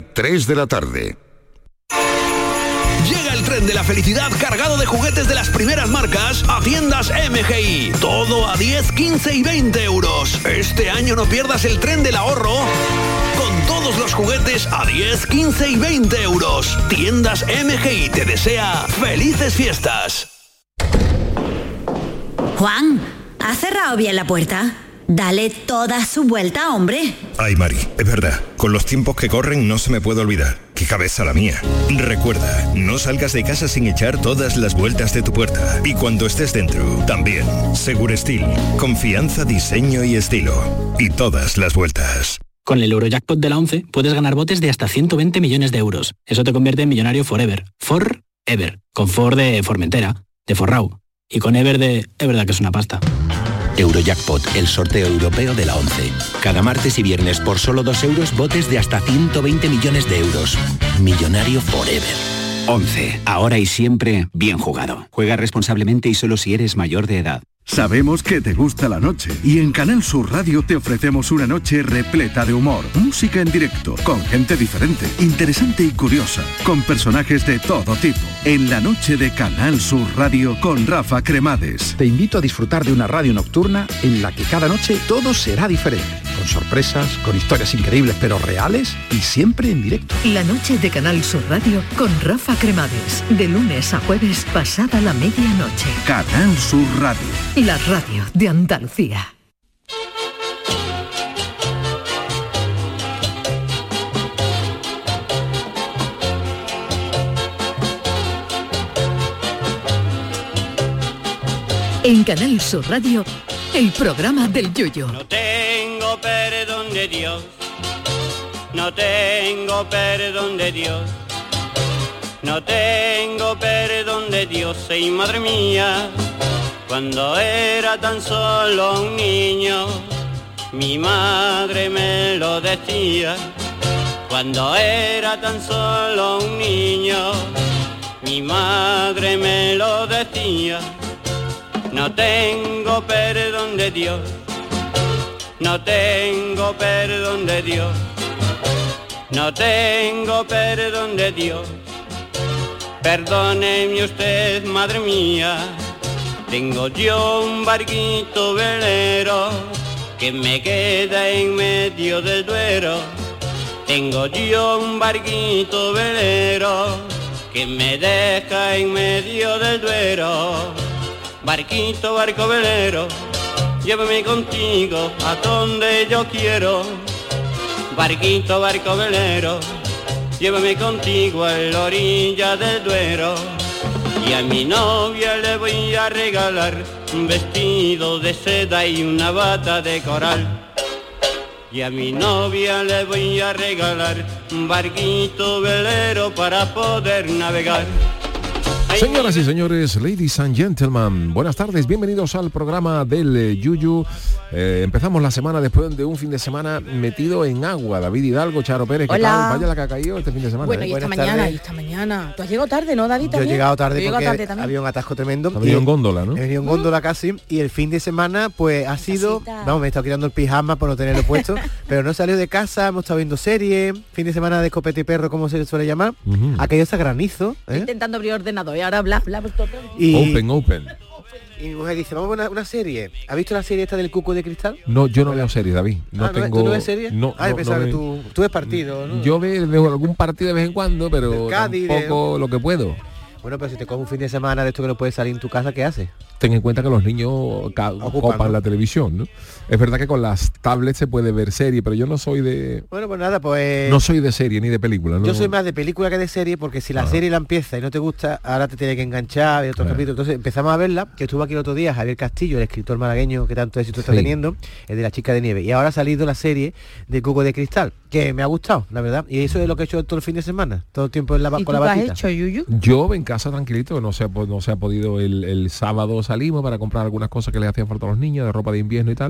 3 de la tarde. Llega el tren de la felicidad cargado de juguetes de las primeras marcas a tiendas MGI. Todo a 10, 15 y 20 euros. Este año no pierdas el tren del ahorro con todos los juguetes a 10, 15 y 20 euros. Tiendas MGI te desea felices fiestas. Juan, ¿has cerrado bien la puerta? Dale toda su vuelta, hombre. Ay, Mari, es verdad. Con los tiempos que corren no se me puede olvidar. ¡Qué cabeza la mía! Recuerda, no salgas de casa sin echar todas las vueltas de tu puerta. Y cuando estés dentro, también. Segurestil. Confianza, diseño y estilo. Y todas las vueltas. Con el Eurojackpot de la 11 puedes ganar botes de hasta 120 millones de euros. Eso te convierte en millonario forever. Forever. Con For de Formentera, de Forrau. Y con Ever de... Es verdad que es una pasta. Eurojackpot, el sorteo europeo de la 11. Cada martes y viernes por solo 2 euros, botes de hasta 120 millones de euros. Millonario forever. 11. Ahora y siempre, bien jugado. Juega responsablemente y solo si eres mayor de edad. Sabemos que te gusta la noche y en Canal Sur Radio te ofrecemos una noche repleta de humor, música en directo, con gente diferente, interesante y curiosa, con personajes de todo tipo. En la noche de Canal Sur Radio con Rafa Cremades. Te invito a disfrutar de una radio nocturna en la que cada noche todo será diferente, con sorpresas, con historias increíbles pero reales y siempre en directo. La noche de Canal Sur Radio con Rafa Cremades, de lunes a jueves pasada la medianoche. Canal Sur Radio. La radio de Andalucía. En Canal Sur Radio, el programa del Yoyo. No tengo perdón de Dios, no tengo perdón de Dios, no tengo perdón de Dios, y madre mía, cuando era tan solo un niño, mi madre me lo decía. Cuando era tan solo un niño, mi madre me lo decía. No tengo perdón de Dios, no tengo perdón de Dios, no tengo perdón de Dios. Perdóneme usted, madre mía, tengo yo un barquito velero que me queda en medio del Duero. Tengo yo un barquito velero que me deja en medio del Duero. Barquito, barco velero, llévame contigo a donde yo quiero. Barquito, barco velero, llévame contigo a la orilla del Duero. Y a mi novia le voy a regalar un vestido de seda y una bata de coral. Y a mi novia le voy a regalar un barquito velero para poder navegar. Señoras y señores, ladies and gentlemen, buenas tardes, bienvenidos al programa del Yuyu. Empezamos la semana después de un fin de semana metido en agua. David Hidalgo, Charo Pérez, ¿qué tal? Vaya la que ha caído este fin de semana. Bueno, y esta mañana. ¿Tú has llegado tarde, no, David? Yo he llegado tarde porque había un atasco tremendo. Ha venido en góndola, ¿no? He venido en góndola casi, y el fin de semana pues ha sido... Vamos, me he estado quitando el pijama por no tenerlo puesto, pero no he salido de casa, hemos estado viendo serie, fin de semana de escopeta y perro, como se le suele llamar. Ha caído ese granizo. Intentando abrir ordenador y ahora bla. Y... Open. Y mi mujer dice, vamos a una serie. ¿Has visto la serie esta del Cuco de Cristal? No, yo no veo series, David. No tengo... ¿Tú no ves series? No. Yo pensaba que tú ves partido, ¿no? Yo veo algún partido de vez en cuando, pero Cádiz, tampoco lo que puedo. Bueno, pero si te coges un fin de semana de esto que no puedes salir en tu casa, ¿qué haces? Ten en cuenta que los niños copan la televisión, ¿no? Es verdad que con las tablets se puede ver serie, pero yo no soy de... Bueno, pues nada, pues... No soy de serie ni de película, ¿no? Yo soy más de película que de serie, porque si la serie la empieza y no te gusta, ahora te tiene que enganchar, ver otros capítulos. Entonces empezamos a verla, que estuvo aquí el otro día Javier Castillo, el escritor malagueño que tanto éxito está teniendo, el de La chica de nieve. Y ahora ha salido la serie de Cuco de Cristal, que me ha gustado, la verdad. Y eso es lo que he hecho todo el fin de semana, todo el tiempo con la batita. ¿Y tú qué has hecho, Yuyu? Yo en casa tranquilito, no se ha podido el sábado salimos para comprar algunas cosas que les hacían falta a los niños, de ropa de invierno y tal,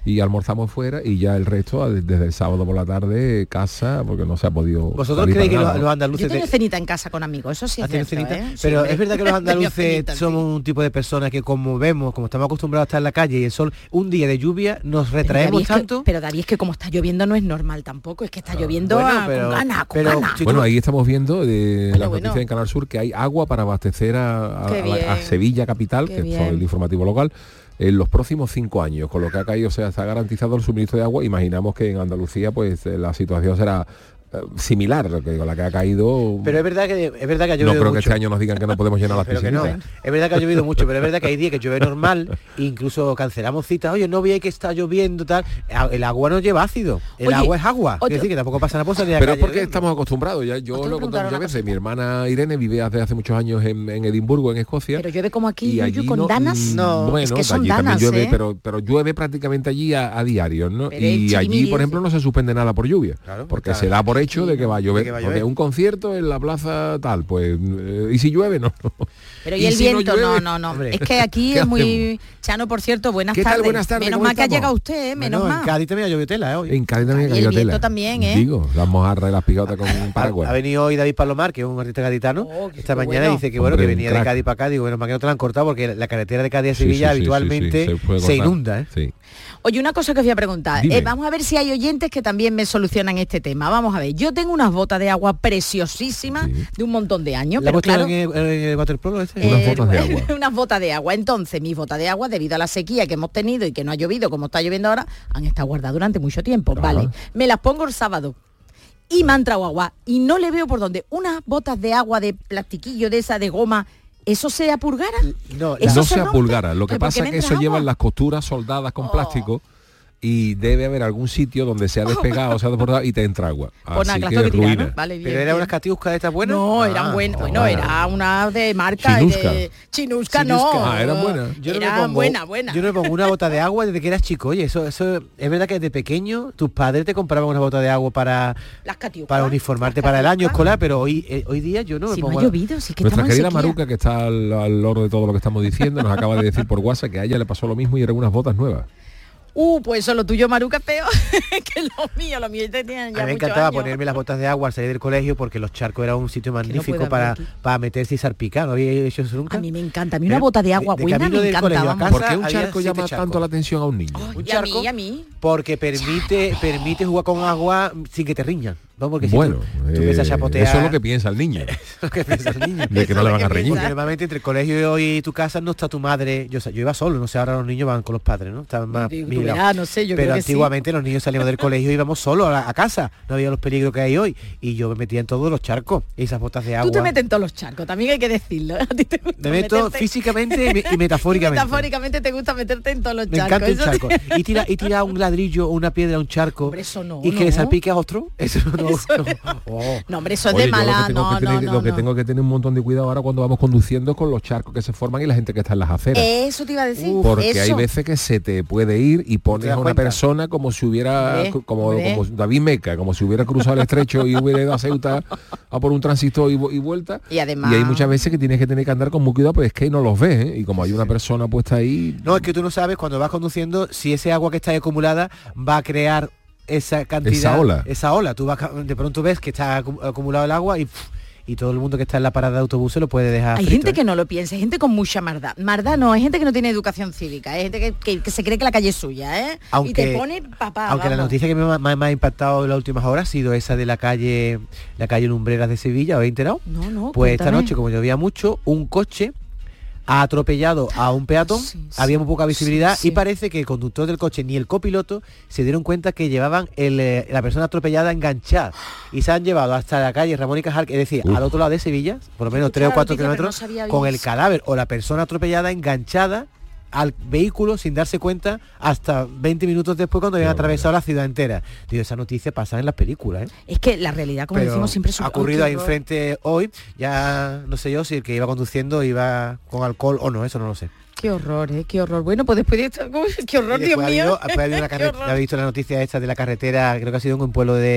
y almorzamos fuera y ya el resto desde el sábado por la tarde casa porque no se ha podido. ¿Vosotros creéis que los andaluces... Yo tengo cenita en casa con amigos, eso sí es cierto, Pero sí, es verdad que los andaluces somos un tipo de personas que como estamos acostumbrados a estar en la calle y el sol, un día de lluvia nos retraemos tanto. Pero David, es que como está lloviendo no es normal tampoco, es que está lloviendo con ganas. Bueno, ahí estamos viendo las noticias en Canal Sur que hay agua para abastecer a Sevilla capital, que es el informativo local, en los próximos 5 años, con lo que ha caído, o sea, se ha garantizado el suministro de agua. Imaginamos que en Andalucía pues la situación será similar, la que ha caído. Pero es verdad que ha llovido no creo mucho. que este año nos digan que no podemos llenar las piscinas. No. Es verdad que ha llovido mucho, pero es verdad que hay días que llueve normal, incluso cancelamos citas. Oye, no veis que está lloviendo tal. El agua no lleva ácido, agua es agua. Es decir, que tampoco pasa nada por salir a la pero calle, es porque estamos acostumbrados. Yo lo he contado muchas veces. Mi hermana Irene vive hace muchos años en Edimburgo, en Escocia. Pero llueve como aquí, y allí con danas. Bueno, es que son allí danas, también llueve, pero llueve prácticamente allí a diario, ¿no? Pero y allí, por ejemplo, no se suspende nada por lluvia, porque se da por hecho de que va a llover. Porque un concierto en la plaza tal, pues y si llueve no. Pero y el si viento no, llueve, no. Es que aquí es muy Chano, por cierto, buenas tardes. Buenas tardes. Menos mal que ha llegado usted, menos mal. En Cádiz también ha llovido tela, hoy. En Cádiz también ha llovido tela. El viento también, Digo, las mojarras y las pijotas con un paraguas. Ha venido hoy David Palomar, que es un artista gaditano, esta mañana dice que que venía de Cádiz para acá, digo, bueno, más que no te la han cortado porque la carretera de Cádiz a Sevilla habitualmente se inunda, Sí. Oye, una cosa que os voy a preguntar. Vamos a ver si hay oyentes que también me solucionan este tema. Vamos a ver, yo tengo unas botas de agua preciosísimas de un montón de años. ¿La pero claro, en el waterpolo unas botas de agua? Unas botas de agua. Entonces, mis botas de agua, debido a la sequía que hemos tenido y que no ha llovido como está lloviendo ahora, han estado guardadas durante mucho tiempo. Vale, me las pongo el sábado y me ha entrado agua y no le veo por dónde. Unas botas de agua de plastiquillo de esa de goma, ¿eso se apulgara? No se apulgara. Lo que pasa es que eso llevan las costuras soldadas con plástico y debe haber algún sitio donde se ha despegado, se ha desbordado y te entra agua. Así que ruina. ¿no? Vale, bien, ¿Pero eran unas catiuscas de estas buenas? No, eran buenas. Bueno, era una de marca Chinusca, no. Eran buenas. Eran buenas. Yo no me pongo una bota de agua desde que eras chico. Oye, eso es verdad que desde pequeño tus padres te compraban una bota de agua para uniformarte para el año escolar, pero hoy día yo no me pongo. No ha llovido, sí que nuestra querida sequía. Maruca, que está al loro de todo lo que estamos diciendo, nos acaba de decir por WhatsApp que a ella le pasó lo mismo y eran unas botas nuevas. Pues eso, lo tuyo, Maruca, es peor que lo mío tenían ya. A mí me encantaba ponerme las botas de agua al salir del colegio porque los charcos eran un sitio magnífico para meterse y salpicar. ¿No había hecho eso nunca? A mí me encanta. A mí una bota de agua buena me encanta. ¿Por qué un charco llama tanto la atención a un niño? Un charco, y a mí. Porque permite jugar con agua sin que te riñan. ¿No? Porque si tú empiezas a chapotear... Eso es lo que piensa el niño. Lo que piensa el niño. De que no le van a reñir. Porque normalmente entre el colegio y tu casa no está tu madre. Yo iba solo, no sé, ahora los niños van con los padres, ¿no? Estaban más no sé, yo pero creo que antiguamente los niños salíamos del colegio y íbamos solos a casa. No había los peligros que hay hoy. Y yo me metía en todos los charcos. Y esas botas de agua. Tú te metes en todos los charcos, también hay que decirlo. A ti te gusta me meto meterte... físicamente y metafóricamente. Metafóricamente te gusta meterte en todos los me charcos. Me encanta un charco. Y tira un ladrillo o una piedra a un charco. Hombre, eso no, y que le salpique a otro. Eso no. No, hombre, eso es de mala. Lo que tengo que tener un montón de cuidado ahora cuando vamos conduciendo con los charcos que se forman y la gente que está en las aceras. Eso te iba a decir. Porque hay veces que se te puede ir y pones a una persona como si hubiera, como David Meca, como si hubiera cruzado el estrecho y hubiera ido a Ceuta a por un tránsito y vuelta. Y además... Y hay muchas veces que tienes que andar con muy cuidado, pues es que no los ves, ¿eh? Y como hay una persona puesta ahí... No, es que tú no sabes cuando vas conduciendo si ese agua que está ahí acumulada va a crear esa cantidad, esa ola. Tú vas, de pronto ves que está acumulado el agua y todo el mundo que está en la parada de autobuses lo puede dejar. Hay gente que no lo piensa, hay gente con mucha maldad. Maldad no, hay gente que no tiene educación cívica, hay gente que se cree que la calle es suya, ¿eh? Aunque, y te pone papá. Aunque vamos. la noticia que me ha impactado en las últimas horas ha sido esa de la calle Lumbreras de Sevilla, ¿os habéis enterado? No, pues cuéntame. Esta noche, como llovía mucho, un coche ha atropellado a un peatón, había muy poca visibilidad y parece que el conductor del coche ni el copiloto se dieron cuenta que llevaban la persona atropellada enganchada y se han llevado hasta la calle Ramón y Cajal, es decir, al otro lado de Sevilla, por lo menos 3 o 4 kilómetros, con el cadáver o la persona atropellada enganchada al vehículo sin darse cuenta hasta 20 minutos después cuando habían atravesado la ciudad entera. Digo, esa noticia pasa en las películas, ¿eh? Es que la realidad, como decimos siempre, es ha ocurrido ahí enfrente hoy. Ya no sé yo si el que iba conduciendo iba con alcohol o no, eso no lo sé. Qué horror, qué horror. Bueno, pues después de esto, qué horror, Dios mío. Habéis visto la noticia esta de la carretera, creo que ha sido en un pueblo de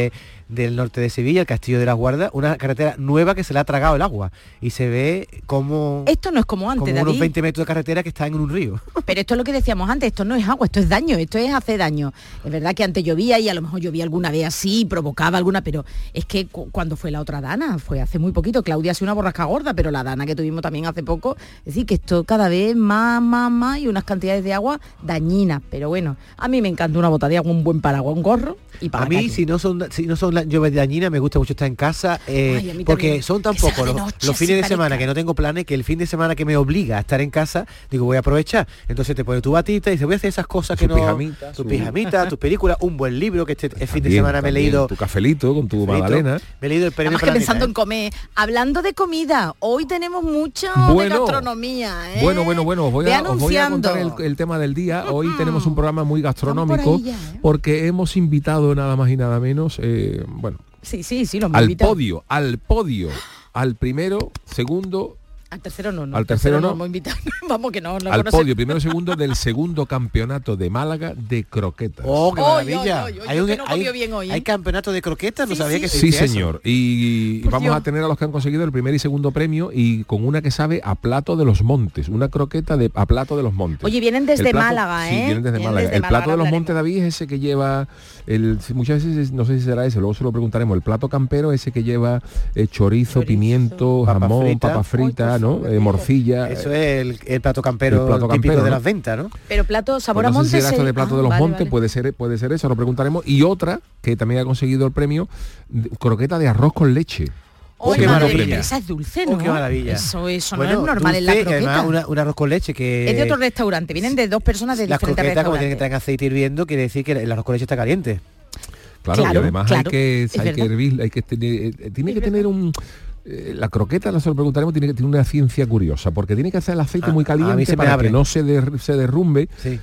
del norte de Sevilla, el Castillo de la Guarda, una carretera nueva que se le ha tragado el agua y se ve como... Esto no es como antes, como David. unos 20 metros de carretera que están en un río. Pero esto es lo que decíamos antes, esto no es agua, esto es daño, esto es hacer daño. Es verdad que antes llovía y a lo mejor llovía alguna vez así, provocaba alguna, pero es que cuando fue la otra dana, fue hace muy poquito, Claudia hace una borrasca gorda, pero la dana que tuvimos también hace poco, es decir, que esto cada vez más y unas cantidades de agua dañinas. Pero bueno, a mí me encanta una bota de agua, un buen paraguas, un gorro y para a mí, calle. si no son las lluvias dañinas, me gusta mucho estar en casa, Ay, porque también. son tan Que sea pocos de noche, los fines de así semana parezca. que no tengo planes, que el fin de semana que me obliga a estar en casa, digo, voy a aprovechar. Entonces te pones tu batita y dices, voy a hacer esas cosas que no... Tu pijamita, tus películas, un buen libro, que este fin de semana me he leído... Tu cafelito con tu magdalena. Me he leído el Premio Además que Planeta, pensando en comer. Hablando de comida, hoy tenemos mucho de gastronomía, ¿eh? Bueno, os voy a anunciando. contar el tema del día. Hoy tenemos un programa muy gastronómico Vamos por ahí ya, porque hemos invitado nada más y nada menos, Sí, lo hemos al invitado. podio, al primero, segundo, Al tercero no. Al tercero no. hemos invitado. Vamos que no al conocemos. podio, primero y segundo del segundo campeonato de Málaga de croquetas. ¡Oh, qué maravilla! Yo que no comió bien hoy, ¿eh? ¿Hay campeonato de croquetas? No sabía que Sí, existía eso. señor. Y Pues vamos yo. a tener a los que han conseguido el primer y segundo premio y con una que sabe a plato de los montes, una croqueta a plato de los montes. Oye, vienen desde El plato- Málaga, ¿eh? Sí, vienen desde Vienen Málaga. desde El Málaga, plato de los hablaremos. montes, David, es ese que lleva, muchas veces, no sé si será ese, luego se lo preguntaremos, el plato campero, ese que lleva chorizo, pimiento, papa jamón, frita. papa frita, ¿no? Morcilla. Eso es el plato campero, El plato típico campero, de ¿no? las ventas, ¿no? Pero plato sabor a Pues no sé si monte. será esto de plato de los vale, montes, vale. puede ser eso, lo preguntaremos. Y otra que también ha conseguido el premio, croqueta de arroz con leche. ¡Oh, Oye, qué madre, maravilla! pero esa es dulce, ¿no? ¡Oh, qué maravilla! Eso Bueno, no es normal en la dulce, croqueta. Además, un arroz con leche que... Es de otro restaurante, vienen de dos personas de Las diferentes croquetas, como tienen que restaurantes. traer aceite hirviendo, quiere decir que el arroz con leche está caliente. Claro, Claro, y además claro, hay que es hervir, tiene que tener un... la croqueta, no se lo preguntaremos, tiene que tener una ciencia curiosa, porque tiene que hacer el aceite muy a mí caliente se me para abre. que no se derrumbe Sí.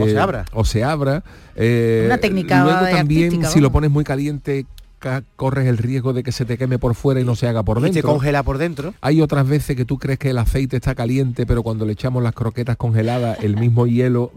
o se abra. Una técnica luego también, artística, si lo vamos. pones muy caliente, corres el riesgo de que se te queme por fuera y no se haga por Y dentro. se congela por dentro. Hay otras veces que tú crees que el aceite está caliente, pero cuando le echamos las croquetas congeladas, el mismo hielo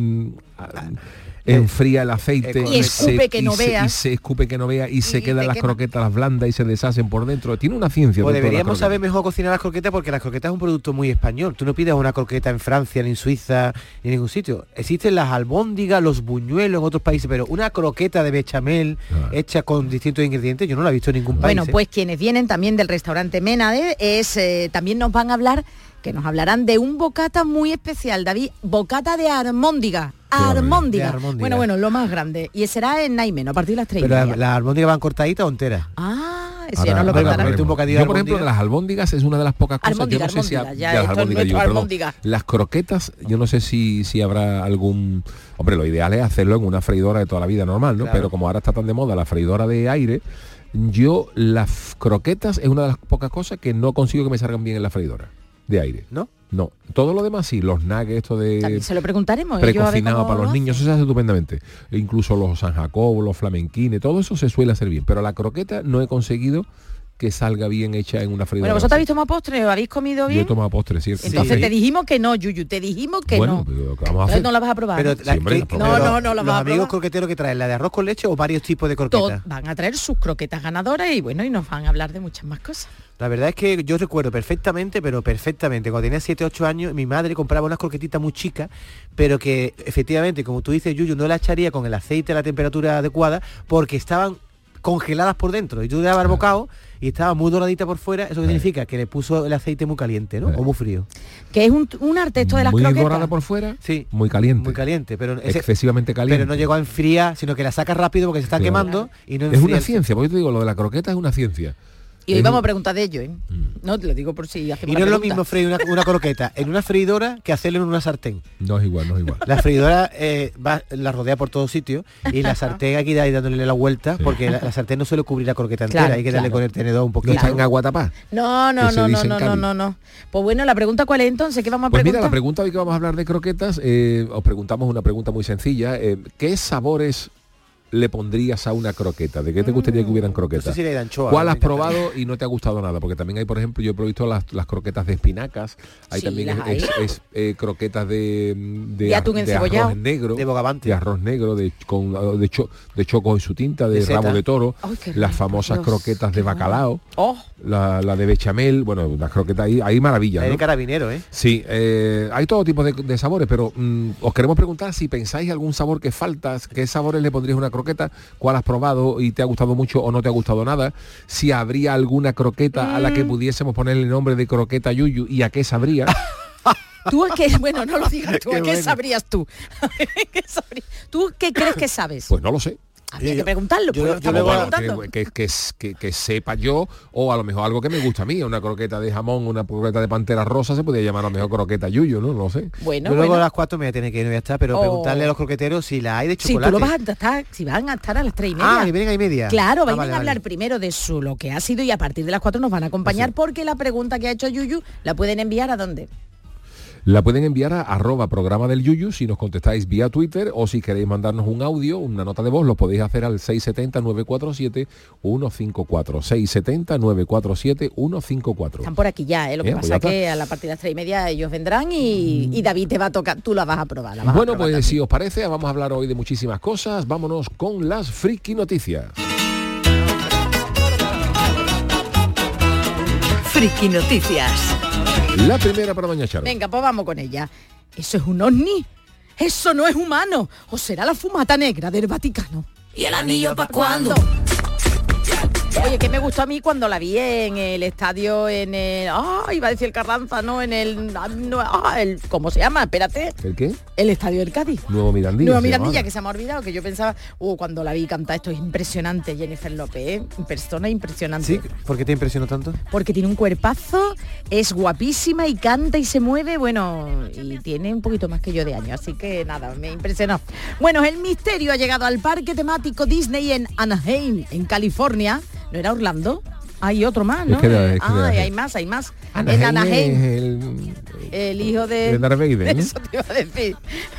enfría el aceite Y escupe que no y veas. se escupe que no vea y se Y quedan te las quema. croquetas las blandas y se deshacen por dentro. Tiene una ciencia. Pues todo, deberíamos las saber croquetas. mejor cocinar las croquetas, porque las croquetas es un producto muy español. Tú no pides una croqueta en Francia, ni en Suiza, ni en ningún sitio. Existen las albóndigas, los buñuelos en otros países, pero una croqueta de bechamel hecha con distintos ingredientes, yo no la he visto en ningún país. Bueno, pues quienes vienen también del restaurante Ménade también nos van a hablar, que nos hablarán de un bocata muy especial, David, bocata de armóndiga. Armóndiga. De armóndiga. Bueno, lo más grande. Y será en Naimeno, a partir de las 3:30. Pero las albóndigas van cortaditas o enteras. Eso ya Ahora- nos lo ahora contarán. veremos. un bocadillo de Yo, por ejemplo, albóndiga. las albóndigas es una de las pocas cosas. Albóndiga, yo no sé si albóndiga, ya las esto es albóndigas, nuestro perdón. albóndiga. Las croquetas, yo no sé si habrá algún... Hombre, lo ideal es hacerlo en una freidora de toda la vida normal, ¿no? Claro. Pero como ahora está tan de moda la freidora de aire, yo las croquetas es una de las pocas cosas que no consigo que me salgan bien en la freidora de aire. ¿No? No, todo lo demás sí, los nuggets, esto de También se lo preguntaremos. ellos a ver precocinado cómo para los lo niños, hacen. eso se hace estupendamente. E incluso los San Jacobo, los flamenquines, todo eso se suele hacer bien. Pero la croqueta no he conseguido que salga bien hecha en una freidora. Bueno, ¿vosotros habéis tomado postre o habéis comido Yo he bien? tomado postre, ¿cierto? Entonces Sí. te dijimos que no, Yuyu, te dijimos que Bueno, no. pero ¿qué vamos a Entonces hacer? no la vas a probar. Pero ¿no? Sí, hombre, ¿qué- no, no la los vas a amigos probar. croqueteros que traen, ¿la de arroz con leche o varios tipos de Todos croquetas? van a traer sus croquetas ganadoras y bueno, y nos van a hablar de muchas más cosas. La verdad es que yo recuerdo perfectamente, cuando tenía 7, 8 años, mi madre compraba unas croquetitas muy chicas, pero que efectivamente, como tú dices, Yuyu, no la echaría con el aceite a la temperatura adecuada, porque estaban congeladas por dentro. Y tú le dabas el bocado y estaba muy doradita por fuera. ¿Eso qué significa? Que le puso el aceite muy caliente, ¿no? O muy frío. Que es un arte esto de las muy croquetas. dorada por fuera, Sí. muy caliente. Muy caliente, pero Excesivamente caliente. Pero no llegó a enfriar, sino que la sacas rápido porque se está Claro. quemando y no Es enfría una el- ciencia, porque yo te digo, lo de la croqueta es una ciencia. Y hoy Es vamos a un- preguntar de ello, ¿eh? No, te lo digo por si hacemos Y no la es lo pregunta. mismo freír una croqueta en una freidora que hacerlo en una sartén. No es igual, no es igual. La freidora la rodea por todos sitios y la sartén aquí dándole la vuelta, porque la sartén no suele cubrir la croqueta entera, Claro, hay que darle claro. con el tenedor un No poquito. está en agua tapada. No, que se dice en Cádiz. no. Pues bueno, la pregunta ¿cuál es entonces? ¿Qué vamos a Pues preguntar? mira, la pregunta hoy que vamos a hablar de croquetas, os preguntamos una pregunta muy sencilla. ¿Qué sabores le pondrías a una croqueta? ¿De qué te gustaría que hubieran croquetas? No sé si le de anchoa, ¿Cuál me has encantaría. probado y no te ha gustado nada? Porque también hay, por ejemplo, yo he visto las croquetas de espinacas, hay Sí, también las hay. croquetas de atún encebollado. arroz negro, De bogavante. de arroz negro, de choco en su tinta, de De seta. rabo de toro, Ay, qué las rico, famosas Dios, croquetas de qué bueno. bacalao, Oh, la de bechamel, bueno, las croquetas hay maravillas, Hay de ¿no? carabinero, ¿eh? Sí, hay todo tipo de sabores, pero os queremos preguntar si pensáis algún sabor que falta, qué sabores le pondríais a una croqueta, cuál has probado y te ha gustado mucho o no te ha gustado nada, si habría alguna croqueta a la que pudiésemos ponerle el nombre de croqueta Yuyu y a qué sabría. ¿tú a qué? Bueno, no lo digas tú, ¿a Qué qué bueno. sabrías tú? ¿Qué ¿Tú qué crees que sabes? Pues no lo sé. Habría que preguntarlo, pues lo estamos Bueno, preguntando. que sepa yo, o a lo mejor algo que me gusta a mí, una croqueta de jamón, una croqueta de pantera rosa, se podría llamar a lo mejor croqueta Yuyu, ¿no? No lo sé. Bueno, Yo luego bueno. a las 4 me voy a tener que ir, no voy a estar, pero Oh. preguntarle a los croqueteros si la hay de Si chocolate. tú lo vas a estar, si van a estar a las 3:30. Ah, que vienen a 1:30. Claro, van vale, a hablar vale. primero de lo que ha sido y a partir de las 4 nos van a acompañar porque la pregunta que ha hecho Yuyu la pueden enviar ¿a dónde? La pueden enviar a @programa del Yuyu si nos contestáis vía Twitter, o si queréis mandarnos un audio, una nota de voz, lo podéis hacer al 670-947-154. 670-947-154. Están por aquí ya, lo que Pues pasa ya es que está. a la partir de las 3:30 ellos vendrán y David te va a tocar, tú la vas a probar. Bueno, pues si os parece, vamos a hablar hoy de muchísimas cosas. Vámonos con las friki noticias. Friki Noticias. La primera para doña Charo. Venga, pues vamos con ella. ¿Eso es un ovni? Eso no es humano. ¿O será la fumata negra del Vaticano? ¿Y el anillo pa' cuándo? Oye, que me gustó a mí cuando la vi en el estadio, en el... iba a decir el Carranza, no, en el... ¿cómo se llama? Espérate. ¿El qué? El estadio del Cádiz. Nuevo Mirandilla. Nueva se llama Mirandilla, ahora. que se me ha olvidado, que yo pensaba, cuando la vi cantar, esto es impresionante, Jennifer López, ¿eh? Persona impresionante. Sí, ¿por qué te impresionó tanto? Porque tiene un cuerpazo, es guapísima y canta y se mueve, bueno, y tiene un poquito más que yo de años, así que nada, me impresionó. Bueno, el misterio ha llegado al parque temático Disney en Anaheim, en California. ¿No era Orlando? Hay otro más, ¿no? Es que hay más. En Anaheim. Es El hijo de Darth Vader, ¿no? Eso te iba a decir.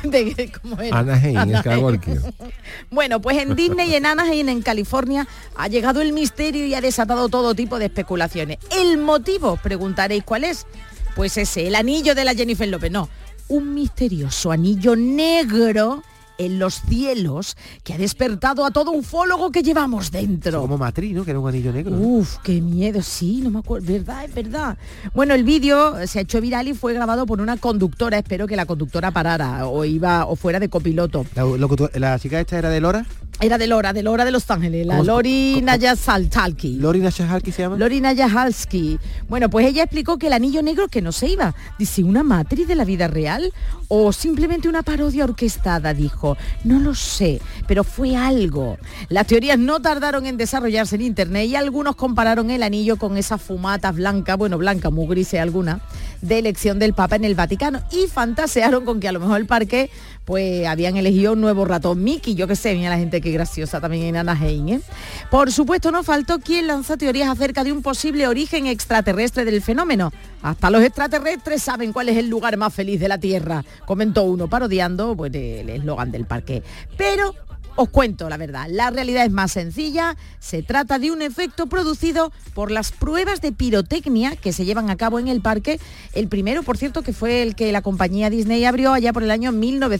¿Cómo era? Anaheim, Skywalker. Bueno, pues en Disney, en Anaheim, en California, ha llegado el misterio y ha desatado todo tipo de especulaciones. ¿El motivo? Preguntaréis cuál es. Pues ese, el anillo de la Jennifer López. No, un misterioso anillo negro en los cielos que ha despertado a todo ufólogo que llevamos dentro. Como Matrix, ¿no? Que era un anillo negro. Uf, qué miedo, sí, no me acuerdo, es verdad. Bueno, el vídeo se ha hecho viral y fue grabado por una conductora, espero que la conductora parara o fuera de copiloto. La chica esta era de Lora. Era de Lora de Los Ángeles, la Lori Nayasaltalki. ¿Lori Nayasaltalki se llama? Lori Nayasalski. Bueno, pues ella explicó que el anillo negro que no se iba. Dice, ¿una matriz de la vida real? ¿O simplemente una parodia orquestada? Dijo, no lo sé, pero fue algo. Las teorías no tardaron en desarrollarse en internet y algunos compararon el anillo con esas fumatas blancas, blanca, muy grises alguna, de elección del Papa en el Vaticano y fantasearon con que a lo mejor el parque pues habían elegido un nuevo ratón Mickey, yo qué sé, mira la gente que graciosa también en Anaheim, ¿eh? Por supuesto no faltó quien lanzó teorías acerca de un posible origen extraterrestre del fenómeno. Hasta los extraterrestres saben cuál es el lugar más feliz de la Tierra, comentó uno parodiando pues el eslogan del parque. Pero os cuento la verdad, la realidad es más sencilla, se trata de un efecto producido por las pruebas de pirotecnia que se llevan a cabo en el parque, el primero, por cierto, que fue el que la compañía Disney abrió allá por el año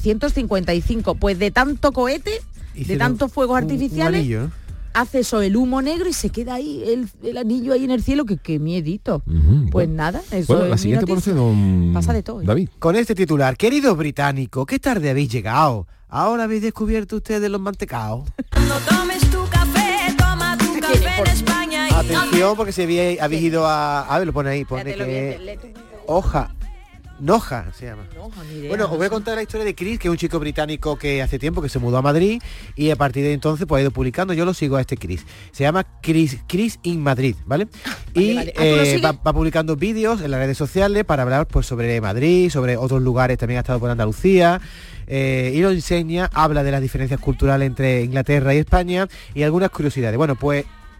1955, pues de tanto cohete, de tantos fuegos artificiales, un anillo, ¿no? hace eso, el humo negro y se queda ahí el anillo ahí en el cielo, que miedito. Pues nada, eso bueno, la es mi siguiente noticia. por don Pasa de todo, ¿eh? David. Con este titular, queridos británicos, ¿qué tarde habéis llegado? Ahora habéis descubierto ustedes los mantecaos. No tomes tu café, toma tu café en España y Atención, porque si habéis ido a ver, lo pone ahí, pone Espérate, que hoja. Noja se llama. Ni idea, Bueno, no os voy a sé. contar la historia de Chris, que es un chico británico que hace tiempo que se mudó a Madrid y a partir de entonces pues ha ido publicando, yo lo sigo a este Chris. Se llama Chris in Madrid, ¿vale? Y vale. ¿Ah, tú lo sigues? va publicando vídeos en las redes sociales para hablar pues sobre Madrid, sobre otros lugares, también ha estado por Andalucía. Y lo enseña, habla de las diferencias culturales entre Inglaterra y España y algunas curiosidades. Bueno, pues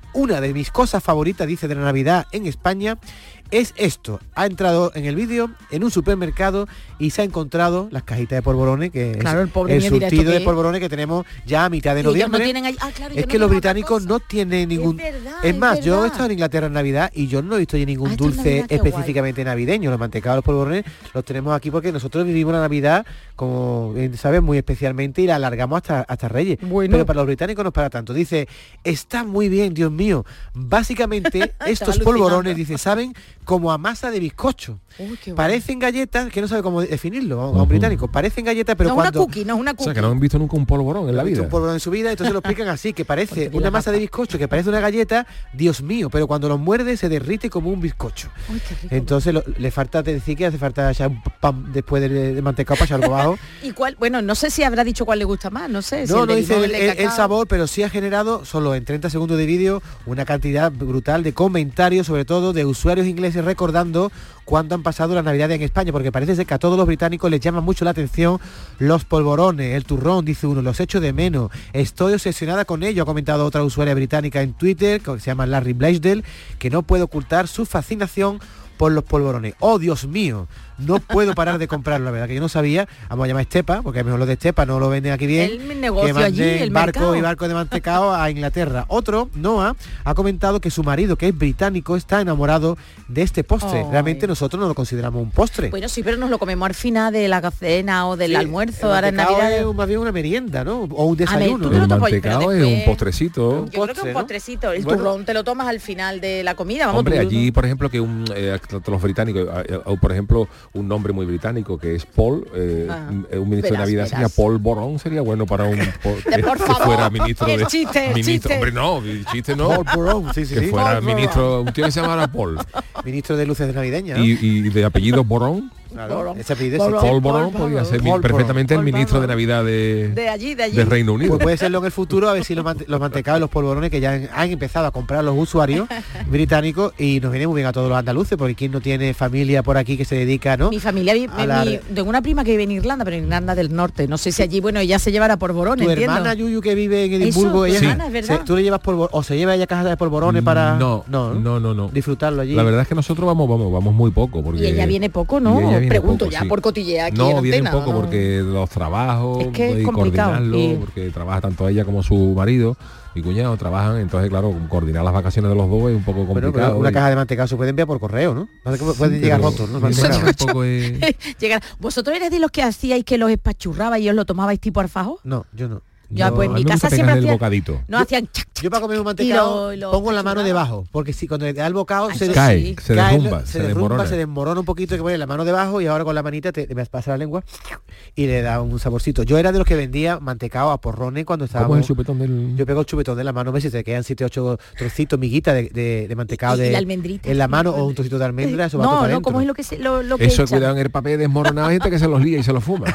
una de mis cosas favoritas, dice, de la Navidad en España es esto. Ha entrado en el vídeo en un supermercado y se ha encontrado las cajitas de polvorones, que claro, es el surtido de polvorones que tenemos ya a mitad de noviembre. Es que los británicos no tienen ningún... Es más, yo he estado en Inglaterra en Navidad y yo no he visto ya ningún dulce específicamente navideño. Los mantecados, los polvorones, los tenemos aquí porque nosotros vivimos la Navidad, como sabes, muy especialmente y la alargamos hasta Reyes. Bueno. Pero para los británicos no es para tanto. Dice, está muy bien, Dios mío. Básicamente, estos polvorones, dice, saben como a masa de bizcocho. Parecen galletas, que no sabe cómo definirlo a un británico. Parecen galletas, pero cuando... No es una cookie. O sea, que no han visto nunca un polvorón en la vida. Un polvorón en su vida, entonces lo explican así, que parece una masa de bizcocho, que parece una galleta, Dios mío, pero cuando lo muerde se derrite como un bizcocho. Uy, qué rico. Entonces le falta, te decía que hace falta echar un pan después de mantecado para echarlo abajo. ¿Y cuál? Bueno, no sé si habrá dicho cuál le gusta más, no sé. No, no dice el sabor, pero sí ha generado, solo en 30 segundos de vídeo, una cantidad brutal de comentarios, sobre todo de usuarios ingleses recordando cuando han pasado las Navidades en España, porque parece ser que a todos los británicos les llama mucho la atención los polvorones, el turrón, dice uno, los echo de menos, estoy obsesionada con ello, ha comentado otra usuaria británica en Twitter, que se llama Larry Blaisdell, que no puede ocultar su fascinación por los polvorones. ¡Oh, Dios mío! No puedo parar de comprarlo, la verdad, que yo no sabía. Vamos a llamar Estepa, porque a lo mejor los de Estepa no lo venden aquí bien. El negocio que allí, el barco y barco de mantecado a Inglaterra. Otro, Noah, ha comentado que su marido, que es británico, está enamorado de este postre. Realmente nosotros no lo consideramos un postre. Bueno, sí, pero nos lo comemos al final de la cena o del almuerzo. Ahora en Navidad es más bien una merienda, ¿no? O un desayuno. El mantecado es un postrecito. Yo creo que un postrecito. El turrón te lo tomas al final de la comida. Vamos, hombre, allí, por ejemplo, que los británicos, por ejemplo, un nombre muy británico que es Paul, un ministro de Navidad sería Paul Borón, sería bueno para un que fuera ministro de chiste. Hombre, no, chiste no. Paul Borón, sí, que fuera ministro, un tío que se llamara Paul. Ministro de luces navideñas, ¿no? Y de apellido Borón. Claro, ese apellido Paul Borón podría ser perfectamente el ministro de Navidad de allí. De Reino Unido. Pues puede serlo en el futuro, a ver si los mantecados y los polvorones que ya han empezado a comprar los usuarios británicos, y nos viene muy bien a todos los andaluces, porque quien no tiene familia por aquí que se dedica, ¿no? Mi familia tengo una prima que vive en Irlanda, pero en Irlanda del Norte. No sé si allí, bueno, ella se llevará polvorones. Tu hermana Yuyu, que vive en Edimburgo, tú le llevas polvorones, o se lleva ella cajas de polvorones para no disfrutarlo allí. La verdad es que nosotros vamos muy poco, porque y ella viene poco, ¿no? Pregunto poco, ya por cotillear aquí. No, viene poco porque los trabajos, es que es coordinarlo, porque trabaja tanto ella como su marido. Mi cuñado trabajan, entonces claro, coordinar las vacaciones de los dos es un poco complicado. Pero una caja de mantecado se puede enviar por correo, ¿no? Pueden llegar rotos, ¿no? ¿Vosotros eres de los que hacíais que los espachurrabais y os lo tomabais tipo alfajor? No, yo no. Ya, pues en mi casa siempre hacían el bocadito. No hacían yo para comer un mantecado pongo la mano debajo, porque si cuando le da el bocado se derrumba, se desmorona un poquito, que poner la mano debajo y ahora con la manita te pasa la lengua y le da un saborcito. Yo era de los que vendía mantecado a porrones cuando estaba. ¿Cómo es el chupetón del...? Yo pego el chupetón de la mano, ves si te quedan 7 8 trocitos, miguitas de mantecado de almendrita en la mano, o un trocito de almendra, eso va todo para adentro. ¿Cómo es lo que eso cuidado en el papel desmoronado, gente que se los lía y se los fuma.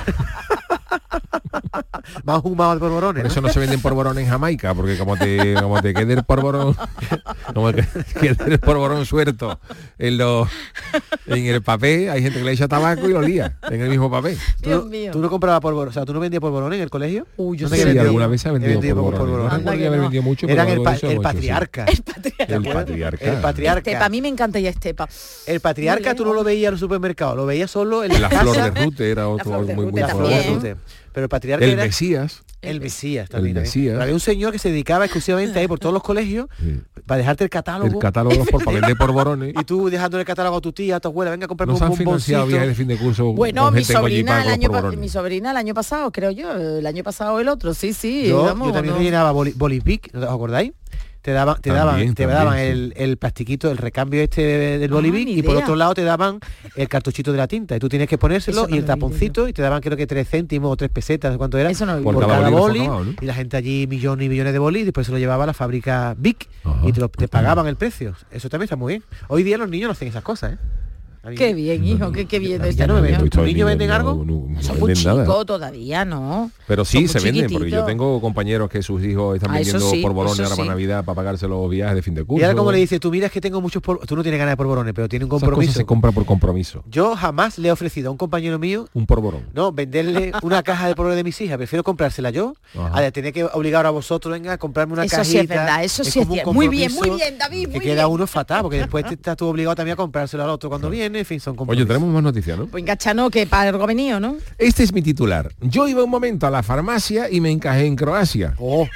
Más fumado el polvorón. Por eso no se venden polvorón en Jamaica, porque como te quede el polvorón, como te quede el polvorón suelto en el papel, hay gente que le echa tabaco y lo lía en el mismo papel. ¿Tú no comprabas polvorón? O sea, ¿tú no vendías polvorón en el colegio? Yo sí, alguna vez he vendido polvorón. No podía haber vendido mucho. Eran el patriarca. El patriarca. A mí me encanta ya Estepa. El patriarca tú no lo veías en el supermercado, lo veías solo en la flor de Rute, era otro muy famoso. Pero el patriarca el Mesías. El Mesías también. El Mesías. Había un señor que se dedicaba exclusivamente ahí por todos los colegios para dejarte el catálogo. El catálogo para vender polvorones. Y tú dejando el catálogo a tu tía, a tu abuela, venga a comprarme un bomboncito. Viajes de fin de curso. Bueno, mi sobrina el año pasado, creo yo, el año pasado o el otro, sí. Yo también rellenaba Bolipic, ¿no os acordáis? Te daban el plastiquito, el recambio del Bolivic, y por otro lado te daban el cartuchito de la tinta, y tú tienes que ponérselo y el taponcito, y te daban creo que 3 céntimos o 3 pesetas, ¿cuánto era? Por cada boli, ¿no? Y la gente allí millones y millones de bolis, y después se lo llevaba a la fábrica Vic y te pagaban el precio. Eso también está muy bien. Hoy día los niños no hacen esas cosas, ¿eh? Qué bien, hijo, qué bien de este no me niño. vendo. ¿Tus niños venden algo? Son muy chicos todavía, ¿no? Pero sí, se Son muy venden, porque yo chiquititos. tengo compañeros que sus hijos están Eso vendiendo sí, porborones eso ahora para sí. Navidad para pagarse los viajes de fin de curso. Y ahora como le dices, tú mira, es que tengo muchos tú no tienes ganas de porborones, pero tiene un Esas cosas compromiso. se compra por compromiso. Yo jamás le he ofrecido a un compañero mío Un porborón. no venderle una caja de porborones de mis hijas. Prefiero comprársela yo Ajá. a de tener que obligar a vosotros, venga, a comprarme una Eso cajita. sí es verdad, eso sí es como un cierto. Muy bien, compromiso David, que muy queda bien. uno fatal, porque después te estás tú obligado también a comprárselo al otro cuando viene, en fin, son Oye, compromisos. tenemos más noticias, ¿no? Pues Chano, que para algo venido, ¿no? Este es mi titular. Yo iba un momento a la farmacia y me encajé en Croacia. Oh.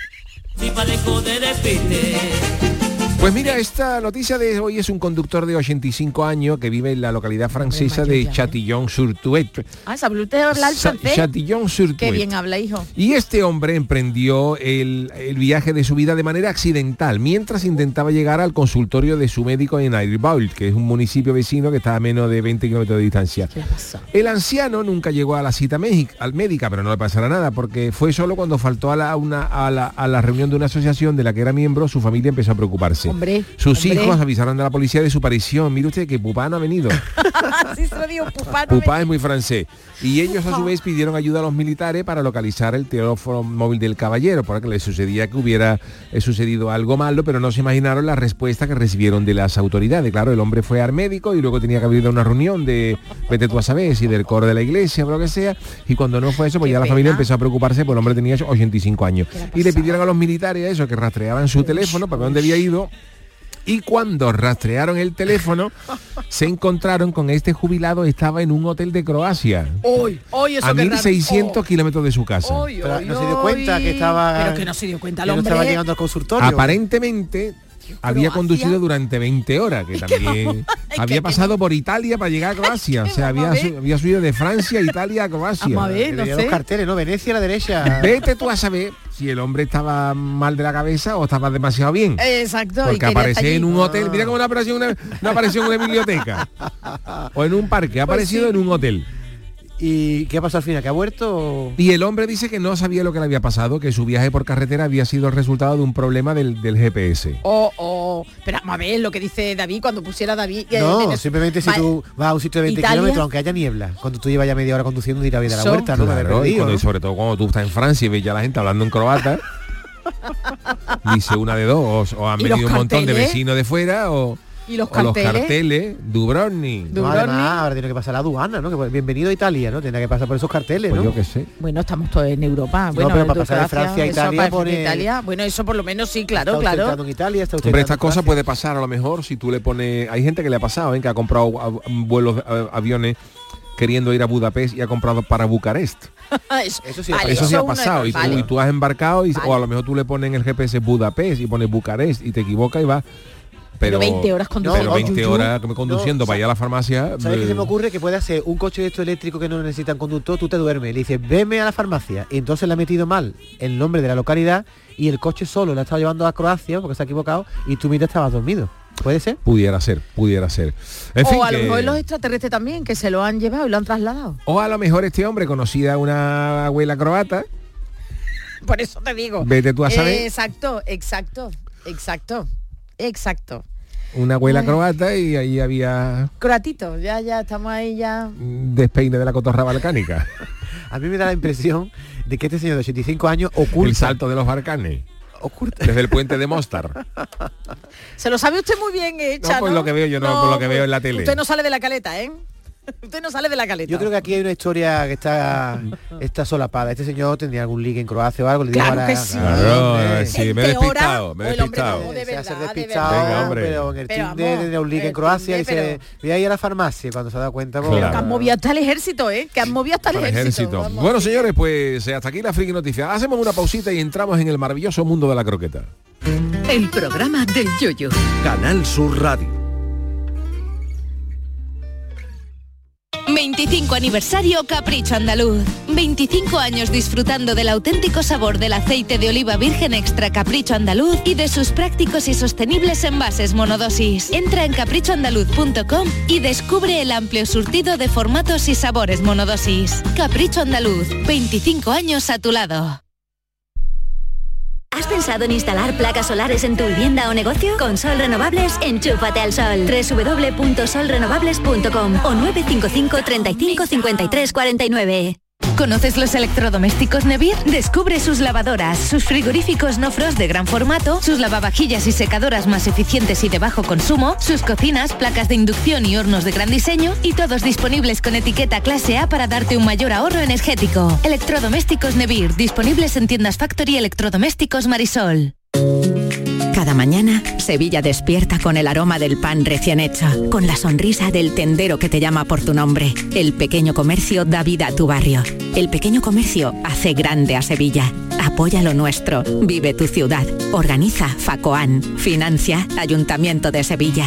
Pues mira, esta noticia de hoy es un conductor de 85 años que vive en la localidad francesa de Châtillon-sur-Tuet. Ah, ¿sabe usted hablar francés? Châtillon-sur-Tuet. Qué bien habla, hijo. Y este hombre emprendió el viaje de su vida de manera accidental, mientras intentaba llegar al consultorio de su médico en Airbault, que es un municipio vecino que está a menos de 20 kilómetros de distancia. ¿Qué pasó? El anciano nunca llegó a la cita médica, pero no le pasará nada, porque fue solo cuando faltó a la reunión de una asociación de la que era miembro, su familia empezó a preocuparse. Hombre, Sus hombre. hijos avisaron a la policía de su aparición. Mire usted que Pupá no ha venido. Así se lo digo, Pupá, no Pupá me- es muy francés. Y ellos a su vez pidieron ayuda a los militares para localizar el teléfono móvil del caballero, porque le sucedía que hubiera sucedido algo malo, pero no se imaginaron la respuesta que recibieron de las autoridades. Claro, el hombre fue al médico y luego tenía que abrir una reunión de, vete tú a saber, si del coro de la iglesia o lo que sea, y cuando no fue eso, pues Qué ya la pena. familia empezó a preocuparse, pues el hombre tenía 85 años. Y le pidieron a los militares eso, que rastreaban su teléfono para ver dónde había ido. Y cuando rastrearon el teléfono, se encontraron con este jubilado, estaba en un hotel de Croacia, Hoy, eso a que raro. 1.600 kilómetros de su casa. Hoy, Pero hoy, no se dio cuenta hoy. que estaba... Pero que no se dio cuenta el que no hombre. estaba llegando al consultorio. Aparentemente había Croacia. conducido durante 20 horas, que también había pasado por Italia para llegar a Croacia. O sea, vamos a ver. había subido de Francia a Italia a Croacia. Vamos a ver, Que no veía sé. los carteles, ¿no? Venecia a la derecha. Vete tú a saber si el hombre estaba mal de la cabeza o estaba demasiado bien. Exacto. y Porque quería estar aparecer allí. en un hotel, mira cómo no apareció en una biblioteca o en un parque, ha Pues aparecido sí. en un hotel. ¿Y qué pasó al final? ¿Que ha vuelto? o- Y el hombre dice que no sabía lo que le había pasado, que su viaje por carretera había sido el resultado de un problema del GPS. Pero vamos a ver lo que dice David cuando pusiera David. No, simplemente si Vale. tú vas a un sitio de 20 Italia. kilómetros, aunque haya niebla, cuando tú llevas ya media hora conduciendo, dirás vida a la Eso. vuelta, ¿no? Me había Claro, y perdido, cuando- ¿no? y sobre todo cuando tú estás en Francia y ves ya la gente hablando en croata, dice una de dos, o han ¿Y venido los un montón de carteles? vecinos de fuera, o ¿Y los los carteles? carteles, Dubrovnik. No, además, ahora tiene que pasar la aduana, ¿no? Que pues, bienvenido a Italia, ¿no? Tiene que pasar por esos carteles, Pues ¿no? yo qué sé. Bueno, estamos todos en Europa. Bueno, pero en para pasar de Croacia, Francia a eso, Italia para pone- Italia. Bueno, eso por lo menos sí, claro, Está usted claro. entrando en Italia, está usted Hombre, entrando esta en cosa Francia. puede pasar a lo mejor si tú le pones... Hay gente que le ha pasado, que ha comprado vuelos, aviones queriendo ir a Budapest y ha comprado para Bucarest. Eso sí, Vale, Eso sí ha uno es- pasado. Y, vale. y tú has embarcado Vale. o a lo mejor tú le pones en el GPS Budapest y pones Bucarest y te equivocas y vas... Pero 20 horas conduciendo. Pero 20 Yuyu. horas conduciendo No, para ir a la farmacia... ¿Sabes qué se me ocurre? Que puede hacer un coche de estos eléctricos que no necesitan conductor, tú te duermes, le dices, veme a la farmacia, y entonces le ha metido mal el nombre de la localidad y el coche solo le ha estado llevando a Croacia porque se ha equivocado y tú mientras estabas dormido. ¿Puede ser? Pudiera ser. En O fin, a lo que- mejor los extraterrestres también, que se lo han llevado y lo han trasladado. o a lo mejor este hombre conocía a una abuela croata. Por eso te digo. Vete tú a saber. Exacto. Una abuela croata y ahí había Croatito, ya estamos ahí ya. despeine de la cotorra balcánica. A mí me da la impresión de que este señor de 85 años oculta. El salto de los Balcanes. Oculta. Desde el puente de Mostar. Se lo sabe usted muy bien, No, por lo que veo yo, no, por lo que veo en la tele. Usted no sale de la caleta, ¿eh? Usted no sale de la caleta. Yo creo que aquí hay una historia que está solapada. Este señor tendría algún ligue en Croacia o algo. Le digo Claro ahora, que sí. Claro, sí, me he ¿En qué hora? despistado, me he O el hombre despistado. no, de Se hace verdad, de despistado, verdad. Venga, hombre. pero en el Pero Tinder vamos, tendría un ligue en el Croacia y Tinder, dice, voy a ir a la farmacia. Cuando se ha dado cuenta, pues, Claro. Que han movido hasta el ejército, ¿eh? Que han movido hasta el Para el ejército. ejército. Vamos. Bueno, señores, pues hasta aquí la friki noticia. Hacemos una pausita y entramos en el maravilloso mundo de la croqueta. El programa del Yoyo. Canal Sur Radio. 25 aniversario Capricho Andaluz. 25 años disfrutando del auténtico sabor del aceite de oliva virgen extra Capricho Andaluz y de sus prácticos y sostenibles envases monodosis. Entra en caprichoandaluz.com y descubre el amplio surtido de formatos y sabores monodosis. Capricho Andaluz, 25 años a tu lado. ¿Has pensado en instalar placas solares en tu vivienda o negocio? Con Sol Renovables, enchúfate al sol. www.solrenovables.com o 955 35 53 49. ¿Conoces los electrodomésticos Nevir? Descubre sus lavadoras, sus frigoríficos no frost de gran formato, sus lavavajillas y secadoras más eficientes y de bajo consumo, sus cocinas, placas de inducción y hornos de gran diseño, y todos disponibles con etiqueta clase A para darte un mayor ahorro energético. Electrodomésticos Nevir, disponibles en tiendas Factory y Electrodomésticos Marisol. Cada mañana, Sevilla despierta con el aroma del pan recién hecho, con la sonrisa del tendero que te llama por tu nombre. El pequeño comercio da vida a tu barrio. El pequeño comercio hace grande a Sevilla. Apoya lo nuestro. Vive tu ciudad. Organiza FACOAN. Financia Ayuntamiento de Sevilla.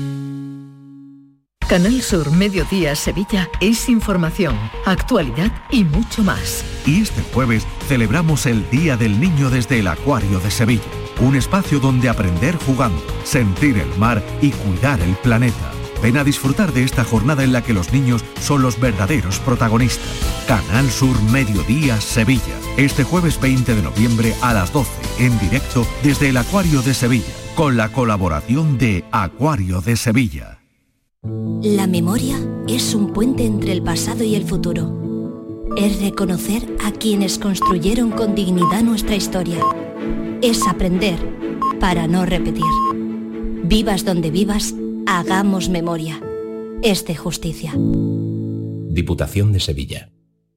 Canal Sur Mediodía Sevilla es información, actualidad y mucho más. Y este jueves celebramos el Día del Niño desde el Acuario de Sevilla. Un espacio donde aprender jugando, sentir el mar y cuidar el planeta. Ven a disfrutar de esta jornada en la que los niños son los verdaderos protagonistas. Canal Sur Mediodía Sevilla. Este jueves 20 de noviembre a las 12, en directo desde el Acuario de Sevilla, con la colaboración de Acuario de Sevilla. La memoria es un puente entre el pasado y el futuro. Es reconocer a quienes construyeron con dignidad nuestra historia. Es aprender para no repetir. Vivas donde vivas, hagamos memoria. Es de justicia. Diputación de Sevilla.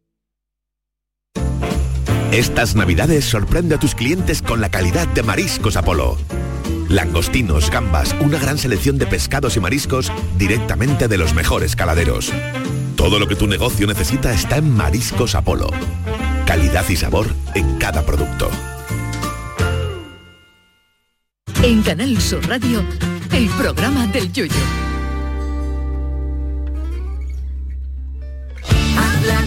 Estas Navidades sorprende a tus clientes con la calidad de Mariscos Apolo. Langostinos, gambas, una gran selección de pescados y mariscos directamente de los mejores caladeros. Todo lo que tu negocio necesita está en Mariscos Apolo. Calidad y sabor en cada producto. En Canal Sur Radio, el programa del Yoyo. Haz la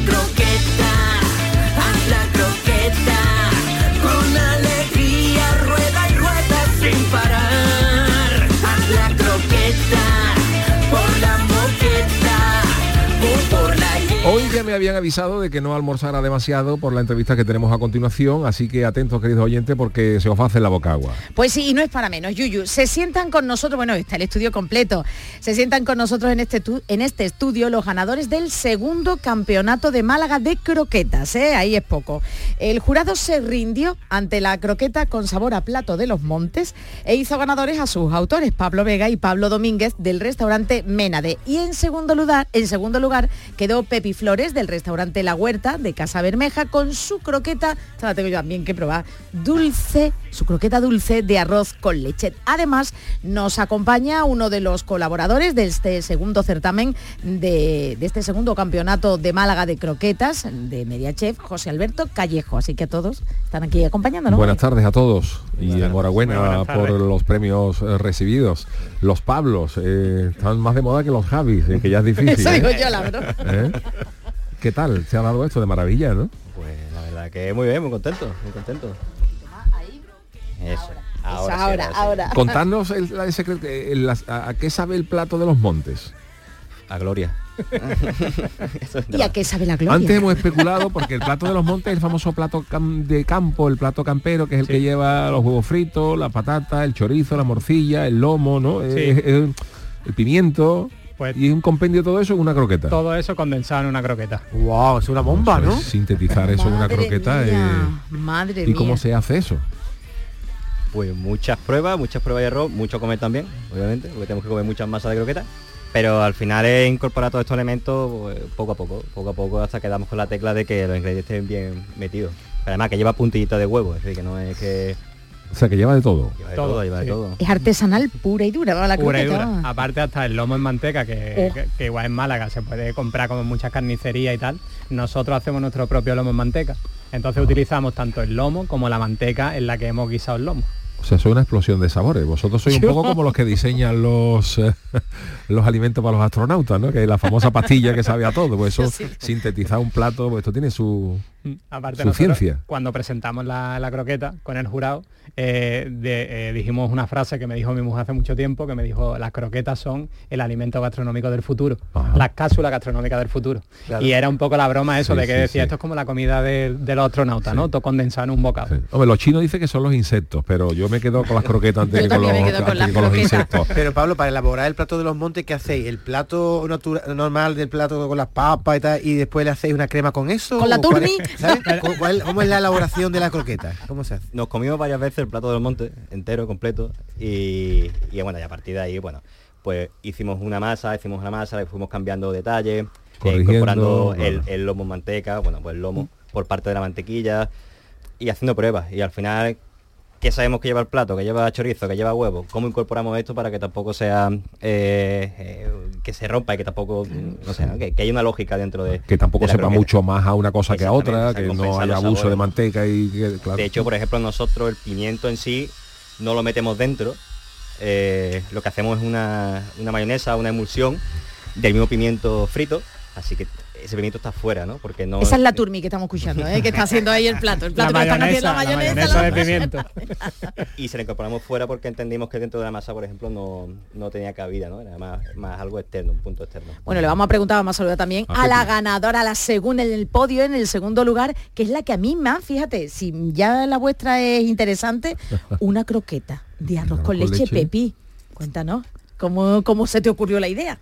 croqueta, con alegría rueda y rueda sin parar. Haz la croqueta, por la moqueta, por la... Hoy ya me habían avisado de que no almorzara demasiado por la entrevista que tenemos a continuación, así que atentos, queridos oyentes, porque se os va a hacer la boca agua. Pues sí, y no es para menos, Yuyu. Se sientan con nosotros, bueno, está el estudio completo, se sientan con nosotros en este estudio los ganadores del segundo campeonato de Málaga de croquetas, ahí es poco. El jurado se rindió ante la croqueta con sabor a plato de los Montes e hizo ganadores a sus autores, Pablo Vega y Pablo Domínguez, del restaurante Ménade. Y en segundo lugar quedó Pepi Flores, del restaurante La Huerta de Casa Bermeja, con su croqueta, esta la tengo yo también que probar, dulce, su croqueta dulce de arroz con leche. Además, nos acompaña uno de los colaboradores de este segundo certamen, de este segundo campeonato de Málaga de croquetas, de Mediachef, José Alberto Callejo. Así que a todos están aquí acompañándonos. Buenas tardes a todos y enhorabuena por los premios recibidos. Los Pablos están más de moda que los Javis, que ya es difícil. Eso digo yo, la verdad. ¿Qué tal? Se ha dado esto de maravilla, ¿no? Pues la verdad que muy bien, muy contento. Eso. Ahora. Contadnos el secreto, ¿a qué sabe el plato de los Montes? A gloria. ¿Y a qué sabe la gloria? Antes hemos especulado porque el plato de los Montes es el famoso plato de campo, el plato campero, que es el que lleva los huevos fritos, la patata, el chorizo, la morcilla, el lomo, ¿no? El pimiento. Pues, y un compendio de todo eso en una croqueta. Todo eso condensado en una croqueta. Wow, es una bomba, ¿no? Sintetizar eso en una croqueta. Madre mía. ¿Y cómo se hace eso? Pues muchas pruebas y error, mucho comer también, obviamente, porque tenemos que comer muchas masas de croqueta. Pero al final es incorporar todos estos elementos pues, poco a poco, hasta que damos con la tecla de que los ingredientes estén bien metidos. Pero además que lleva puntillita de huevo, es decir, que no es que... O sea, que lleva de todo. Lleva de todo. Es artesanal pura y dura, la pura croqueta. Y dura. Aparte hasta el lomo en manteca, que igual en Málaga se puede comprar como en muchas carnicerías y tal. Nosotros hacemos nuestro propio lomo en manteca. Entonces utilizamos tanto el lomo como la manteca en la que hemos guisado el lomo. O sea, soy una explosión de sabores. Vosotros sois un poco como los que diseñan los los alimentos para los astronautas, ¿no? Que es la famosa pastilla que sabe a todo, pues eso, sintetizar un plato, pues esto tiene su ciencia. Cuando presentamos la croqueta con el jurado, dijimos una frase que me dijo mi mujer hace mucho tiempo, que me dijo: las croquetas son el alimento gastronómico del futuro, las cápsulas gastronómicas del futuro. Claro. Y era un poco la broma eso, de que decía, esto es como la comida de los astronautas, ¿no? Todo condensado en un bocado. Hombre, los chinos dicen que son los insectos, pero yo me quedo con las croquetas antes que con los insectos. Pero Pablo, para elaborar el plato de los montes, ¿qué hacéis? ¿El plato normal del plato con las papas y tal, y después le hacéis una crema con eso? ¿Con la turni? ¿Cómo es la elaboración de la croqueta? ¿Cómo se hace? Nos comimos varias veces el plato del monte entero, completo, y bueno, y a partir de ahí, bueno, pues hicimos una masa, le fuimos cambiando detalles, incorporando el lomo en manteca, bueno, pues el lomo por parte de la mantequilla, y haciendo pruebas, y al final, ¿qué sabemos que lleva el plato? Que lleva chorizo, que lleva huevo. ¿Cómo incorporamos esto para que tampoco sea que se rompa y que tampoco, no sé, ¿no? Que haya una lógica dentro de... Que tampoco sepa croqueta. Mucho más a una cosa que a otra, que no haya abuso de manteca y que, claro. De hecho, por ejemplo, nosotros el pimiento en sí no lo metemos dentro. Lo que hacemos es una mayonesa, una emulsión del mismo pimiento frito, así que ese pimiento está fuera, ¿no? Porque no. Esa es la turmi que estamos escuchando, que está haciendo ahí el plato que están haciendo la mayonesa de pimiento. Y se la incorporamos fuera porque entendimos que dentro de la masa, por ejemplo, no tenía cabida, ¿no? Era más algo externo, un punto externo. Bueno, le vamos a preguntar, vamos a saludar también a la ganadora, la segunda en el podio, en el segundo lugar, que es la que a mí más, fíjate, si ya la vuestra es interesante, una croqueta de arroz con leche Pepi. Cuéntanos, ¿cómo se te ocurrió la idea?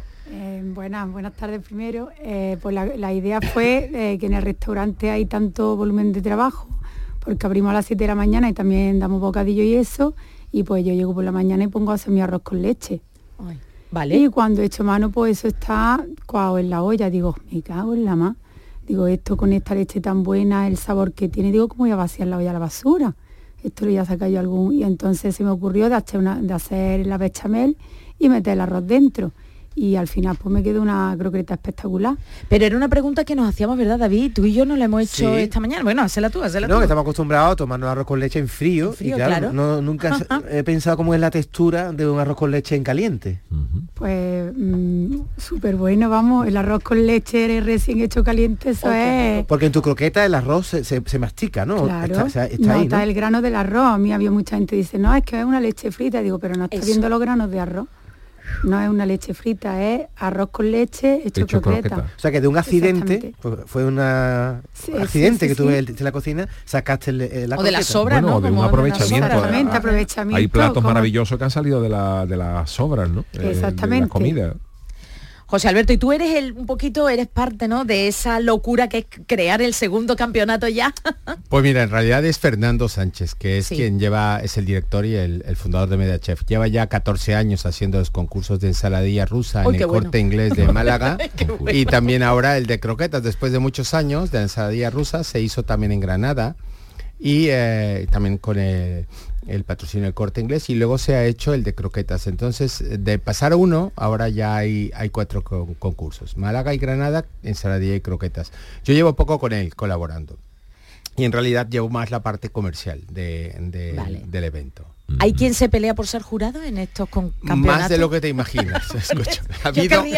Buenas tardes primero. Pues la idea fue que en el restaurante hay tanto volumen de trabajo, porque abrimos a las 7 de la mañana y también damos bocadillo y eso, y pues yo llego por la mañana y pongo a hacer mi arroz con leche. Ay, vale. Y cuando echo mano, pues eso está cuajo en la olla. Digo, me cago en la más. Digo, esto con esta leche tan buena, el sabor que tiene, digo, ¿cómo voy a vaciar la olla a la basura? Esto lo voy a sacar yo algún... Y entonces se me ocurrió de hacer la bechamel y meter el arroz dentro. Y al final pues me quedó una croqueta espectacular. Pero era una pregunta que nos hacíamos, ¿verdad, David? Tú y yo no la hemos hecho esta mañana. Bueno, hazla tú. No, que estamos acostumbrados a tomarnos arroz con leche en frío y claro. Nunca he pensado cómo es la textura de un arroz con leche en caliente. Pues súper bueno, vamos, el arroz con leche recién hecho caliente, eso es... Porque en tu croqueta el arroz se mastica, ¿no? Claro, está ahí, ¿no? El grano del arroz. A mí había mucha gente que dice, no, es que es una leche frita. Digo, pero no está viendo los granos de arroz. No es una leche frita, es arroz con leche hecho croqueta. O sea que de un accidente, pues fue un accidente que tuve en la cocina, sacaste la croqueta. O de la sobra, bueno, ¿no? de un aprovechamiento. Aprovechamiento. Hay platos maravillosos que han salido de las sobras, ¿no? Exactamente. De la comida. José Alberto, y tú eres eres parte, ¿no?, de esa locura que es crear el segundo campeonato ya. Pues mira, en realidad es Fernando Sánchez, que es quien es el director y el fundador de MediaChef. Lleva ya 14 años haciendo los concursos de ensaladilla rusa en el Corte Inglés de Málaga. Y también ahora el de croquetas. Después de muchos años de ensaladilla rusa, se hizo también en Granada y también con el patrocinio del Corte Inglés, y luego se ha hecho el de croquetas. Entonces, de pasar uno, ahora ya hay 4 concursos. Málaga y Granada, ensaladilla y croquetas. Yo llevo poco con él colaborando. Y en realidad llevo más la parte comercial del evento. ¿Hay quien se pelea por ser jurado en estos campeonatos? Más de lo que te imaginas. Ha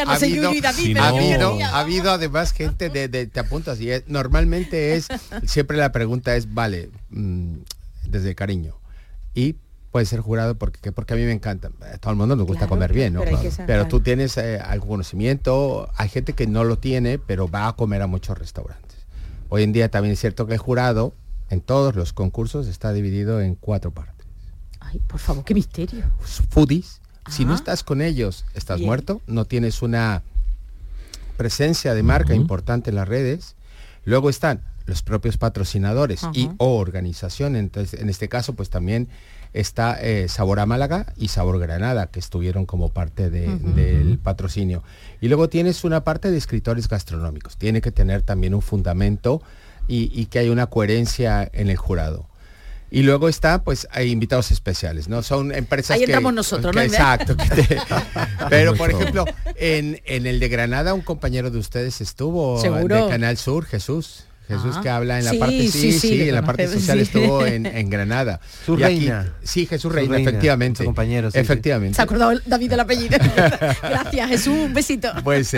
habido además gente te apuntas y normalmente siempre la pregunta es, vale, desde el cariño. Y puede ser jurado porque a mí me encanta. A todo el mundo nos gusta comer bien, ¿no? Pero tú tienes algún conocimiento. Hay gente que no lo tiene, pero va a comer a muchos restaurantes. Hoy en día también es cierto que el jurado en todos los concursos está dividido en 4 partes. Ay, por favor, qué misterio. Foodies. Si no estás con ellos, estás muerto. No tienes una presencia de marca importante en las redes. Luego están los propios patrocinadores o organización. Entonces, en este caso, pues también está Sabor a Málaga y Sabor Granada, que estuvieron como parte del patrocinio. Y luego tienes una parte de escritores gastronómicos. Tiene que tener también un fundamento y que haya una coherencia en el jurado. Y luego está, pues hay invitados especiales, ¿no? Son empresas ahí entramos nosotros, ¿no? Exacto. Pero, por ejemplo, en el de Granada, un compañero de ustedes estuvo. ¿Seguro? De Canal Sur, Jesús Jesús que habla en la parte en la parte social estuvo en Granada. Su reina. Sí, Jesús Reina, efectivamente. Compañero, efectivamente. Se ha acordado David del apellido. Gracias, Jesús, un besito. Pues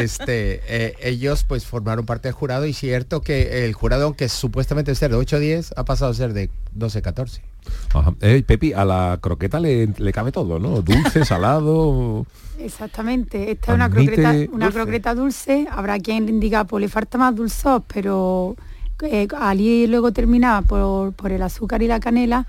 ellos pues formaron parte del jurado y cierto que el jurado, aunque supuestamente es de 8 o 10, ha pasado a ser de 12 14. Ajá. Pepi, a la croqueta le cabe todo, ¿no? Dulce, salado. Exactamente, esta es una croqueta dulce. Habrá quien diga, pues le falta más dulzor, pero al ir luego terminada por el azúcar y la canela,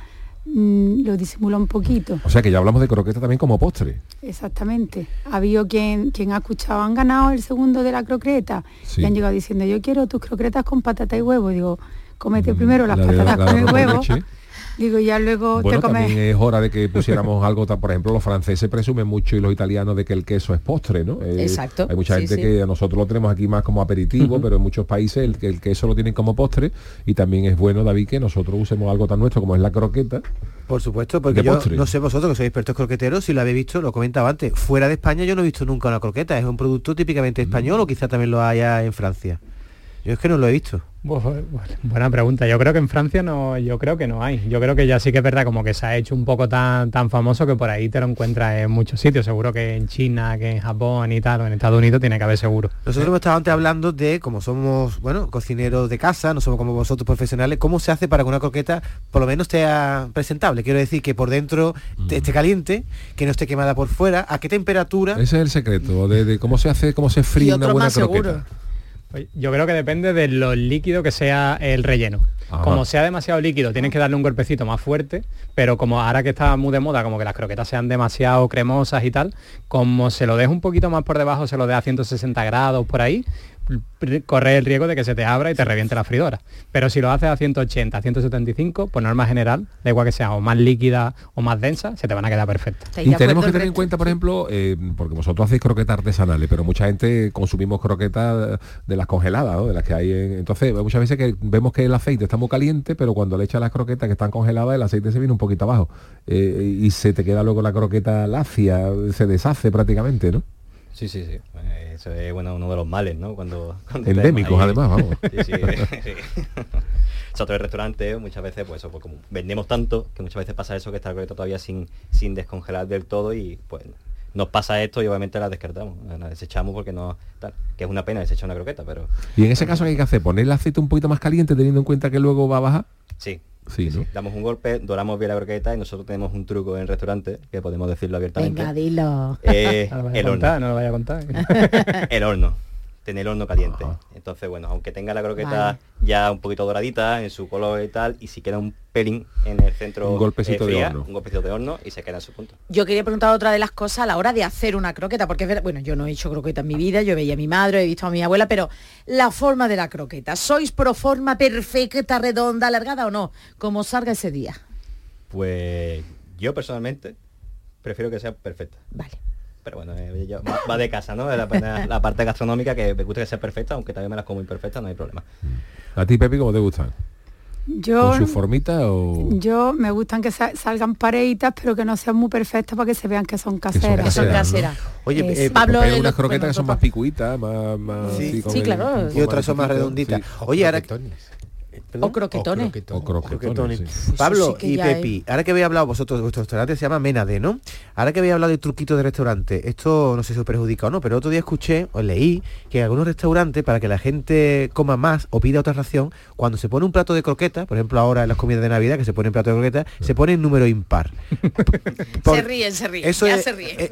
lo disimula un poquito. O sea que ya hablamos de croqueta también como postre. Exactamente. Ha habido quien ha escuchado, han ganado el segundo de la croqueta y han llegado diciendo, yo quiero tus croquetas con patata y huevo. Digo, cómete primero las patatas con el huevo. Digo, ya luego bueno, te comes. También es hora de que pusiéramos algo, por ejemplo, los franceses presumen mucho y los italianos de que el queso es postre, ¿no? Exacto. Hay mucha gente que nosotros lo tenemos aquí más como aperitivo, pero en muchos países el queso lo tienen como postre y también es bueno, David, que nosotros usemos algo tan nuestro como es la croqueta. Por supuesto, porque yo no sé vosotros que sois expertos croqueteros, si lo habéis visto, lo comentaba antes, fuera de España yo no he visto nunca una croqueta, es un producto típicamente español o quizá también lo haya en Francia. Yo es que no lo he visto. Buena pregunta. Yo creo que en Francia yo creo que no hay. Yo creo que ya sí que es verdad, como que se ha hecho un poco tan famoso que por ahí te lo encuentras en muchos sitios. Seguro que en China, que en Japón y tal, o en Estados Unidos tiene que haber seguro. Nosotros hemos estado antes hablando de, como somos, cocineros de casa, no somos como vosotros profesionales, cómo se hace para que una croqueta por lo menos sea presentable. Quiero decir que por dentro esté caliente, que no esté quemada por fuera. ¿A qué temperatura? Ese es el secreto de cómo se hace, cómo se fríe una buena croqueta. Seguro. Yo creo que depende de lo líquido que sea el relleno. Ajá. Como sea demasiado líquido, tienes que darle un golpecito más fuerte, pero como ahora que está muy de moda, como que las croquetas sean demasiado cremosas y tal, como se lo deja un poquito más por debajo, se lo deja a 160 grados por ahí, corre el riesgo de que se te abra y te reviente la freidora. Pero si lo haces a 180, 175, por norma general, da igual que sea o más líquida o más densa, se te van a quedar perfectas. Y tenemos que tener en cuenta, por ejemplo, porque vosotros hacéis croquetas artesanales, pero mucha gente consumimos croquetas de las congeladas, ¿no? De las que hay entonces muchas veces que vemos que el aceite está muy caliente, pero cuando le echas las croquetas que están congeladas, el aceite se viene un poquito abajo y se te queda luego la croqueta lacia, se deshace prácticamente, ¿no? Sí. Eso es uno de los males, ¿no? Cuando endémicos, además, vamos. Sí. Nosotros en el restaurante muchas veces, pues como vendemos tanto, que muchas veces pasa eso, que está la croqueta todavía sin descongelar del todo y pues nos pasa esto y obviamente la descartamos, la desechamos porque no tal, que es una pena desechar una croqueta, pero... Y en ese caso, ¿qué hay que hacer? ¿Poner el aceite un poquito más caliente teniendo en cuenta que luego va a bajar? Sí. Sí, ¿no? Damos un golpe, doramos bien la croqueta y nosotros tenemos un truco en el restaurante que podemos decirlo abiertamente. Venga, dilo. El horno. No lo vaya a contar. El horno. Tener el horno caliente. Entonces, bueno, aunque tenga la croqueta ya un poquito doradita en su color y tal, y si queda un pelín en el centro, un golpecito de horno. Un golpecito de horno y se queda en su punto. Yo quería preguntar otra de las cosas a la hora de hacer una croqueta, porque es verdad, bueno, yo no he hecho croqueta en mi vida, yo veía a mi madre, he visto a mi abuela, pero la forma de la croqueta, ¿sois pro forma perfecta, redonda, alargada o no? Como salga ese día. Pues yo personalmente prefiero que sea perfecta. Vale. Pero bueno, va de casa, ¿no? La parte gastronómica, que me gusta que sea perfecta, aunque también me las como imperfectas, no hay problema. ¿A ti, Pepi, cómo te gustan? ¿Con su formita o...? Yo me gustan que salgan pareitas, pero que no sean muy perfectas para que se vean que son caseras. Que son caseras. ¿No? Oye, Pablo, hay unas croquetas que son más picuitas, más sí, claro. Y otras son más redonditas. Sí. Oye, ahora... ¿Perdón? O croquetones. O croquetones. Sí. Pablo y Pepi, ahora que habéis hablado vosotros, vuestro restaurante se llama Menade, ¿no? Ahora que habéis hablado de truquito de restaurante, esto no sé si os perjudica o no, pero otro día escuché, o leí, que en algunos restaurantes, para que la gente coma más o pida otra ración, cuando se pone un plato de croqueta, por ejemplo ahora en las comidas de Navidad, que se pone un plato de croqueta, se pone en número impar. Se ríen. Eso es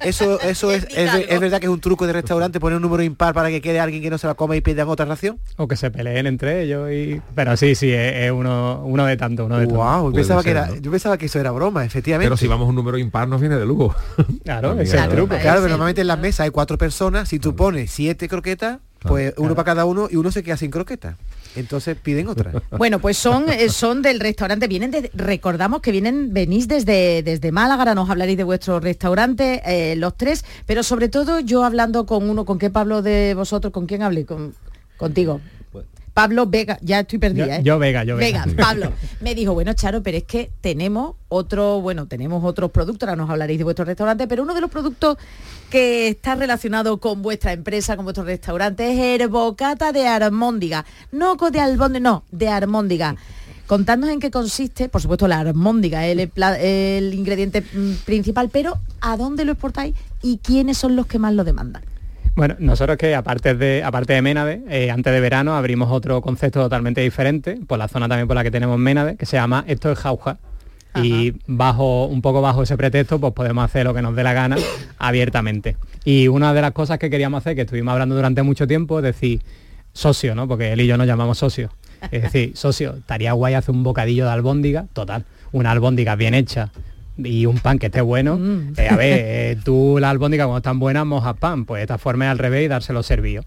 verdad que es un truco de restaurante, poner un número impar para que quede alguien que no se la coma y pidan otra ración. O que se peleen entre ellos pero sí, es uno de tanto, Wow, yo pensaba que eso era broma, efectivamente. Pero si vamos a un número impar nos viene de lujo. Claro, ese es el truco. Claro, pero normalmente en las mesas hay 4 personas, si tú pones 7 croquetas, pues uno para cada uno y uno se queda sin croqueta. Entonces piden otra. Bueno, pues son del restaurante, recordamos que venís desde Málaga, ahora nos hablaréis de vuestro restaurante, los tres, pero sobre todo yo hablando con qué Pablo de vosotros, ¿con quién hablé? Contigo. Pablo Vega, ya estoy perdida, ¿eh? Yo Vega. Pablo, me dijo, bueno, Charo, pero es que tenemos otros productos, ahora nos hablaréis de vuestro restaurante, pero uno de los productos que está relacionado con vuestra empresa, con vuestro restaurante, es herbocata de armóndiga. No de albóndiga, no, de armóndiga. Contadnos en qué consiste, por supuesto la armóndiga es el ingrediente principal, pero ¿a dónde lo exportáis y quiénes son los que más lo demandan? Bueno, nosotros que aparte de Ménade, antes de verano abrimos otro concepto totalmente diferente, por la zona también por la que tenemos Ménade, que se llama Esto es Jauja. Ajá. Y un poco bajo ese pretexto, pues podemos hacer lo que nos dé la gana abiertamente. Y una de las cosas que queríamos hacer, que estuvimos hablando durante mucho tiempo, es decir, socio, ¿no? Porque él y yo nos llamamos socios. Es decir, socio, estaría guay hacer un bocadillo de albóndiga, total, una albóndiga bien hecha, y un pan que esté bueno. Tú la albóndiga cuando están buenas mojas pan, pues esta forma es al revés y dárselo servido.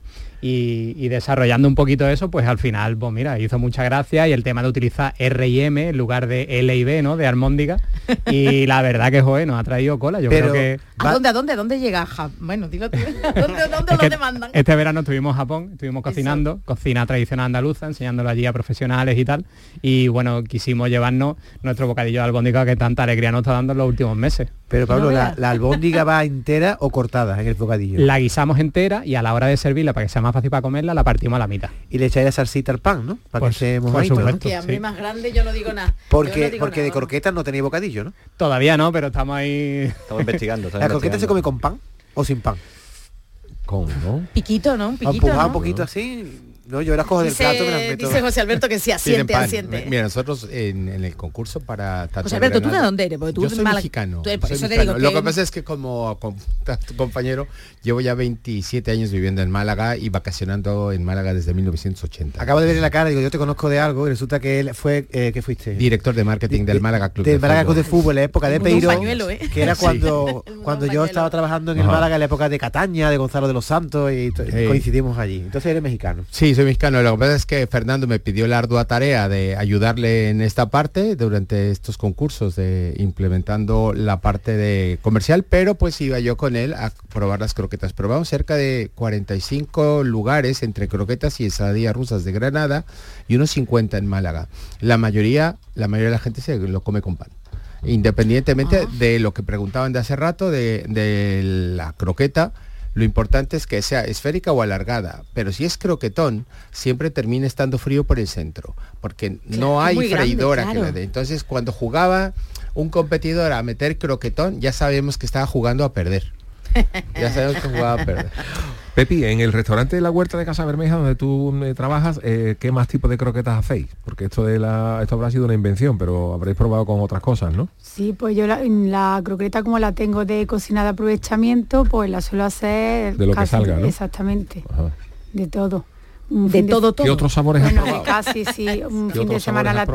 Y desarrollando un poquito eso, pues al final, pues mira, hizo mucha gracia, y el tema de utilizar R y M en lugar de L y B, ¿no? De armóndiga. Y la verdad que, joder, nos ha traído cola. Yo creo que... ¿A dónde llega? Bueno, dilo tú. ¿Dónde lo demandan? Este verano estuvimos en Japón, estuvimos cocinando, cocina tradicional andaluza, enseñándolo allí a profesionales y tal. Y bueno, quisimos llevarnos nuestro bocadillo de albóndiga que tanta alegría nos está dando en los últimos meses. Pero Pablo, ¿la albóndiga va entera o cortada en el bocadillo? La guisamos entera y a la hora de servirla, para que sea más fácil para comerla, la partimos a la mitad. Y le echáis la salsita al pan, ¿no? Para pues, que se mojadito, ¿no? Que a mí más grande yo no digo nada. Porque de croquetas no tenéis bocadillo, ¿no? Todavía no, pero estamos ahí... Estamos investigando. ¿La croqueta se come con pan o sin pan? ¿Cómo, no? Piquito, ¿no? Un piquito, ¿no? Un poquito así... No, yo las cojo del plato y me las meto. Dice José Alberto que sí, asiente. Mira, nosotros en el concurso para... José Alberto, ¿tú de dónde eres? Porque tú yo soy mexicano. Lo que pasa es que como tu compañero, llevo ya 27 años viviendo en Málaga y vacacionando en Málaga desde 1980. Acabo de ver en la cara, digo, yo te conozco de algo, y resulta que él fue, ¿qué fuiste? Director de marketing del Málaga Club de Fútbol. Del Málaga Club de Fútbol, en la época de Peiro, que era cuando yo estaba trabajando en el Málaga, en la época de Cataña, de Gonzalo de los Santos, y coincidimos allí. Entonces eres mexicano. Sí, soy mexicano. Lo que pasa es que Fernando me pidió la ardua tarea de ayudarle en esta parte durante estos concursos, de implementando la parte de comercial, pero pues iba yo con él a probar las croquetas. Probamos cerca de 45 lugares entre croquetas y ensaladillas rusas de Granada y unos 50 en Málaga. La mayoría de la gente se lo come con pan. Independientemente de lo que preguntaban de hace rato de la croqueta, lo importante es que sea esférica o alargada, pero si es croquetón, siempre termina estando frío por el centro, porque no hay freidora que le dé. Entonces, cuando jugaba un competidor a meter croquetón, ya sabemos que estaba jugando a perder. Ya sabemos que jugaba a perder. Pepi, en el restaurante de la Huerta de Casa Bermeja, donde tú trabajas, ¿qué más tipo de croquetas hacéis? Porque esto habrá sido una invención, pero habréis probado con otras cosas, ¿no? Sí, pues yo la croqueta, como la tengo de cocina de aprovechamiento, pues la suelo hacer... De lo que salga, ¿no? Exactamente. Ajá. De todo. De todo. ¿Qué otros sabores has probado? Casi, sí. Un fin de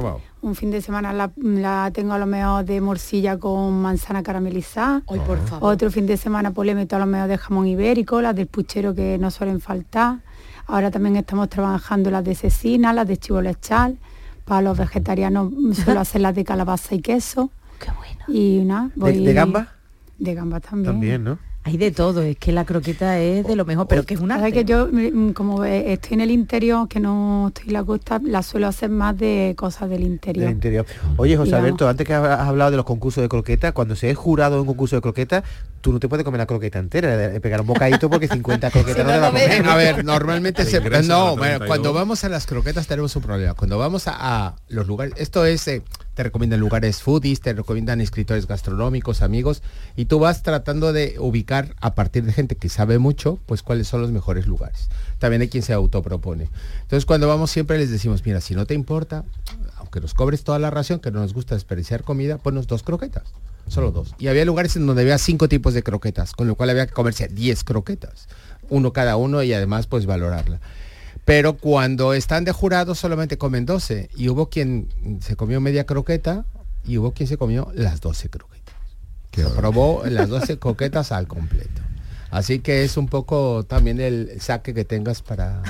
semana la tengo a lo mejor de morcilla con manzana caramelizada. Ay, por favor. Otro fin de semana pues le meto a lo mejor de jamón ibérico, las del puchero que no suelen faltar. Ahora también estamos trabajando las de cecina, las de chivo lechal. Para los vegetarianos suelo hacer las de calabaza y queso. Qué bueno. Y nada, ¿De gamba? De gamba también. También, ¿no? Hay de todo, es que la croqueta es de lo mejor, pero que es una arte. Que yo, como estoy en el interior, que no estoy en la costa, la suelo hacer más de cosas del interior. Oye, José Alberto, antes que has hablado de los concursos de croqueta, cuando se es jurado en un concurso de croqueta, tú no te puedes comer la croqueta entera, de pegar un bocadito porque 50 croquetas no te va a comer. A ver, normalmente cuando vamos a las croquetas tenemos un problema. Cuando vamos a los lugares, esto es... te recomiendan lugares foodies, te recomiendan escritores gastronómicos, amigos, y tú vas tratando de ubicar a partir de gente que sabe mucho, pues cuáles son los mejores lugares. También hay quien se autopropone. Entonces cuando vamos siempre les decimos, mira, si no te importa, aunque nos cobres toda la ración, que no nos gusta desperdiciar comida, ponnos 2 croquetas, solo 2. Y había lugares en donde había 5 tipos de croquetas, con lo cual había que comerse 10 croquetas, uno cada uno, y además pues valorarla. Pero cuando están de jurado solamente comen 12, y hubo quien se comió media croqueta y hubo quien se comió las 12 croquetas. Que probó las 12 croquetas al completo. Así que es un poco también el saque que tengas para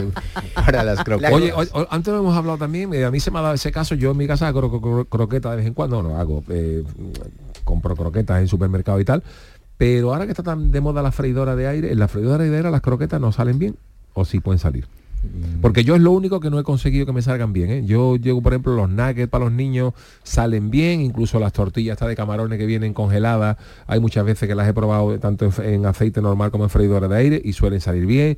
las croquetas. Oye, antes lo hemos hablado también, a mí se me ha dado ese caso, yo en mi casa hago croquetas de vez en cuando, compro croquetas en supermercado y tal, pero ahora que está tan de moda la freidora de aire, en la freidora de aire las croquetas no salen bien, o sí pueden salir. Porque yo es lo único que no he conseguido que me salgan bien, ¿eh? Yo llego, por ejemplo, los nuggets para los niños salen bien, incluso las tortillas estas de camarones que vienen congeladas, hay muchas veces que las he probado tanto en aceite normal como en freidora de aire y suelen salir bien.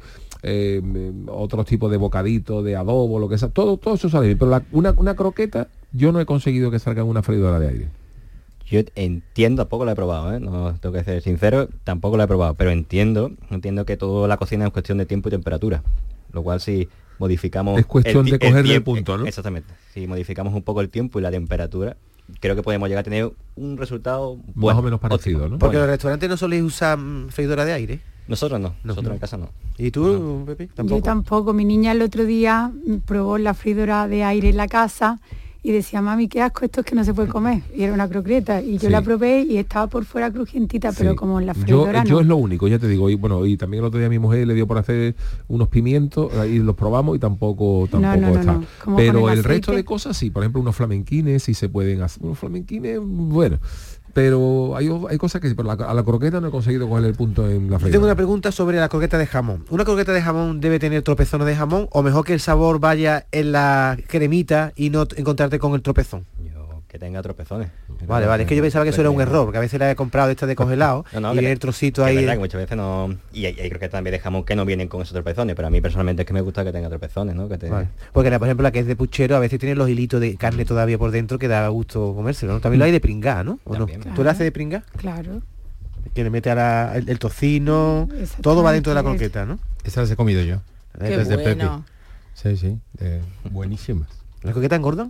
Otros tipos de bocaditos, de adobo, lo que sea, todo eso sale bien, pero una croqueta yo no he conseguido que salga en una freidora de aire. Yo entiendo, tampoco lo he probado, ¿eh? No tengo que ser sincero, tampoco lo he probado, pero entiendo que toda la cocina es cuestión de tiempo y temperatura, lo cual si modificamos... Es cuestión de cogerle el punto, ¿no? Exactamente. Si modificamos un poco el tiempo y la temperatura, creo que podemos llegar a tener un resultado bueno, más o menos parecido, óptimo, ¿no? Porque los restaurantes no soléis usar freidora de aire. Nosotros no, nosotros en casa no. ¿Y tú, Pepe? ¿Tampoco? Yo tampoco. Mi niña el otro día probó la freidora de aire en la casa y decía, mami, qué asco, esto es que no se puede comer. Y era una croqueta. Y yo la probé y estaba por fuera crujientita, pero como en la freidora yo es lo único, ya te digo. Y también el otro día mi mujer le dio por hacer unos pimientos y los probamos y tampoco está. Pero el resto de cosas sí. Por ejemplo, unos flamenquines, si se pueden hacer. Unos flamenquines, bueno. Pero hay cosas que pero a la croqueta no he conseguido coger el punto en la freidora. Tengo una pregunta sobre la croqueta de jamón. ¿Una croqueta de jamón debe tener tropezones de jamón o mejor que el sabor vaya en la cremita y no encontrarte con el tropezón? Que tenga tropezones. Vale, es que yo pensaba que eso era un error, porque a veces la he comprado esta de congelado y viene el trocito ahí. Es verdad que muchas veces no... Y hay croquetas también de jamón que no vienen con esos tropezones, pero a mí personalmente es que me gusta que tenga tropezones, ¿no? Vale. Porque por ejemplo la que es de puchero a veces tiene los hilitos de carne todavía por dentro que da gusto comérselo, ¿no? También lo hay de pringá, ¿no? ¿O también, no? Claro. ¿Tú le haces de pringá? Claro. Que le mete el tocino, todo va dentro de la croqueta, ¿no? Esa las he comido yo. Qué bueno. De Pepe. Sí, buenísimas. ¿Las croquetas engordan?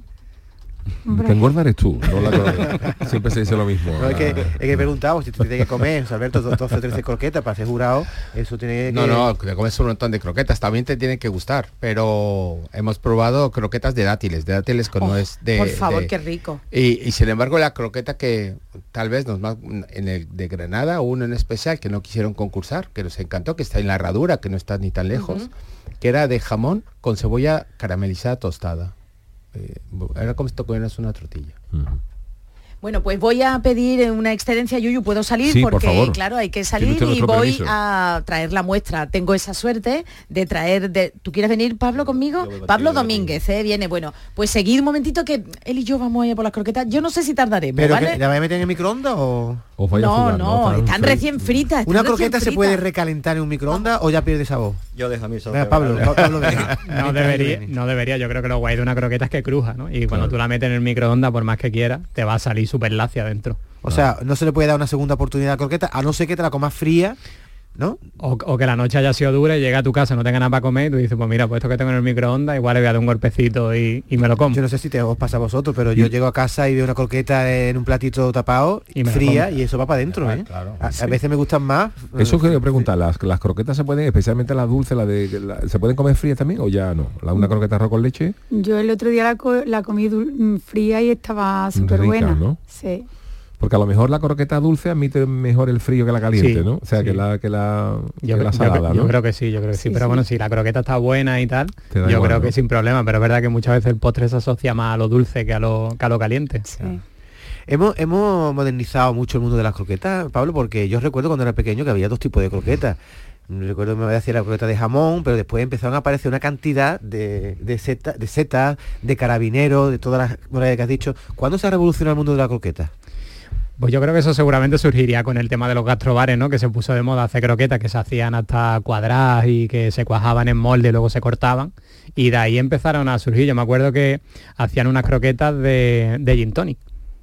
Que engorda eres tú, no la croqueta. Siempre se dice lo mismo. No, es que he preguntado si tú tienes que comer, Alberto, 12 o 13 croquetas para ser jurado, eso tiene que... No, te comes un montón de croquetas, también te tienen que gustar, pero hemos probado croquetas de dátiles con nuez de... Por favor, qué rico. Y sin embargo la croqueta que tal vez en el de Granada, uno en especial que no quisieron concursar, que nos encantó, que está en la Herradura, que no está ni tan lejos, que era de jamón con cebolla caramelizada tostada. Era como si te comieras una tortilla. Bueno, pues voy a pedir una excedencia, Yuyu, ¿puedo salir? Sí, porque, por favor. claro, hay que salir y voy a traer la muestra. Tengo esa suerte de traer... ¿Tú quieres venir, Pablo, conmigo? Pablo Domínguez, viene. Bueno, pues seguid un momentito que él y yo vamos a ir por las croquetas. Yo no sé si tardaremos, ¿pero ¿vale? que la vais a meter en el microondas o...? No, están recién fritas. ¿Una croqueta se puede recalentar en un microondas o ya pierde sabor? Yo dejo a mí solo. Venga, Pablo, no debería. Yo creo que lo guay de una croqueta es que cruja, ¿no? Y cuando tú la metes en el microondas, por más que quieras, te va a salir súper lacia adentro. O sea, no se le puede dar una segunda oportunidad a la croqueta, a no ser que te la comas fría, ¿no? O que la noche haya sido dura y llega a tu casa, no tenga nada para comer y tú dices, pues mira, pues esto que tengo en el microondas, igual le voy a dar un golpecito y me lo como. Yo no sé si os pasa a vosotros, pero yo llego a casa y veo una croqueta en un platito tapado, fría, y eso va para adentro, ¿eh? Claro. A veces me gustan más. Eso quería preguntar, ¿las croquetas se pueden, especialmente las dulces, se pueden comer frías también o ya no? ¿Una croqueta arroz con leche? Yo el otro día la comí fría y estaba súper buena, ¿no? Sí. Porque a lo mejor la croqueta dulce admite mejor el frío que la caliente, ¿no? O sea, que la salada, ¿no? Yo creo que sí, pero bueno, si la croqueta está buena y tal, yo creo que sin problema, pero es verdad que muchas veces el postre se asocia más a lo dulce que a lo caliente. Sí. Hemos modernizado mucho el mundo de las croquetas, Pablo, porque yo recuerdo cuando era pequeño que había dos tipos de croquetas. Recuerdo que me hacía la croqueta de jamón, pero después empezaron a aparecer una cantidad de setas, de carabineros, de todas las modalidades que has dicho. ¿Cuándo se ha revolucionado el mundo de la croqueta? Pues yo creo que eso seguramente surgiría con el tema de los gastrobares, ¿no? Que se puso de moda hacer croquetas que se hacían hasta cuadradas y que se cuajaban en molde y luego se cortaban. Y de ahí empezaron a surgir. Yo me acuerdo que hacían unas croquetas de gin tonic.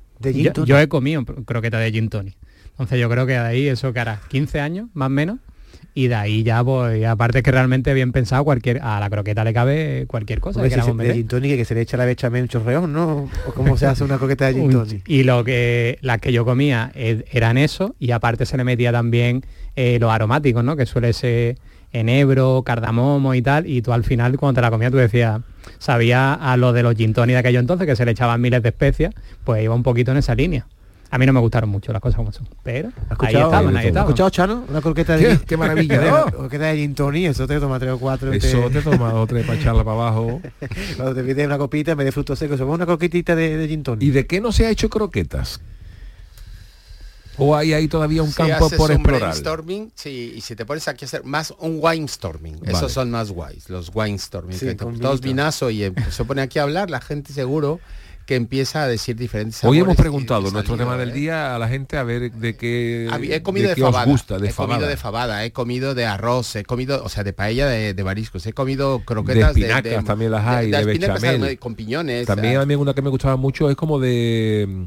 Yo he comido croquetas de gin tonic. Entonces yo creo que de ahí eso que hará 15 años, más o menos. Y de ahí ya, pues, aparte que realmente bien pensado, a la croqueta le cabe cualquier cosa. De gin tonic, que se le echa la bechamel un chorreón, ¿no? ¿O cómo se hace una croqueta de gin tonic? Y las que yo comía eran eso, y aparte se le metía también los aromáticos, ¿no? Que suele ser enebro, cardamomo y tal, y tú al final cuando te la comías tú decías, sabía a lo de los gin tonic de aquello entonces, que se le echaban miles de especias, pues iba un poquito en esa línea. A mí no me gustaron mucho las cosas como son, pero ahí estaban. ¿Has escuchado, Chano? Una croqueta de... ¡Qué maravilla! Croqueta de gin tonic, eso te toma 3 o 4. Eso te toma 2 o 3 para echarla para abajo. Cuando te pides una copita en vez de frutos secos, se pone una croquetita de gin tonic. ¿Y de qué no se ha hecho croquetas? ¿O hay ahí todavía un campo haces por un explorar? brainstorming, sí, y si te pones aquí a hacer más un winestorming, Vale. esos son más guays, los winestorming. Sí, que con todos vinito. vinazo y se pone aquí a hablar, la gente seguro que empieza a decir diferentes Hoy sabores hemos y preguntado de nuestro salido, tema del día a la gente a ver de qué, He comido de qué os fabada, gusta, de he comido fabada. de fabada, he comido de arroz, he comido, o sea, de paella de mariscos, he comido croquetas de espinacas también las hay, de espinacas, bechamel. con piñones. También a mí una que me gustaba mucho es como de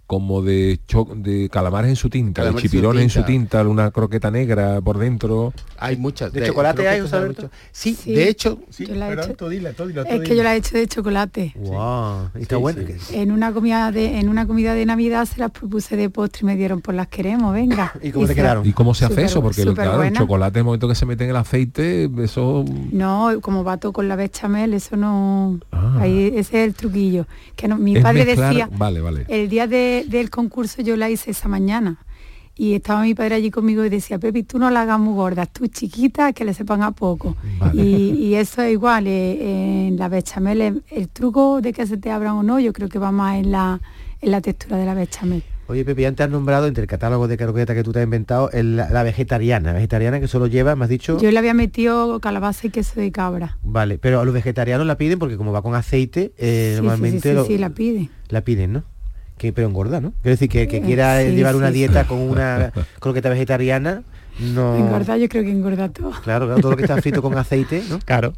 calamares en su tinta, Calamares de en su chipirones en su tinta. tinta, una croqueta negra por dentro. Hay muchas. ¿De chocolate hay, José Alberto? Sí, de hecho, Yo la he hecho- tú dilo. Es que yo la he hecho de chocolate. Wow, está bueno. En una comida de Navidad se las propuse de postre y me dieron por las queremos, venga. ¿Y cómo te quedaron? ¿Y cómo se hace Súper eso? Porque súper claro, el buena. chocolate, en el momento que se mete en el aceite, eso... No, como bato con la bechamel, eso no... Ahí, ese es el truquillo. Que no, mi es padre mezclar- decía... Vale. El día del concurso yo la hice esa mañana. Y estaba mi padre allí conmigo y decía, Pepi, tú no la hagas muy gordas, tú chiquita, que le sepan a poco. Y eso es igual, en la bechamel, el truco de que se te abran o no, yo creo que va más en la textura de la bechamel. Oye, Pepe, antes has nombrado entre el catálogo de croquetas que tú te has inventado la vegetariana que solo lleva, me has dicho... Yo le había metido calabaza y queso de cabra. Vale, pero a los vegetarianos la piden porque como va con aceite, normalmente Sí, la pide. la piden, ¿no? Pero engorda, ¿no? Quiero decir que quiera llevar una dieta con una croqueta vegetariana, no... Engorda, yo creo que engorda todo. Claro, todo lo que está frito con aceite, ¿no? Claro.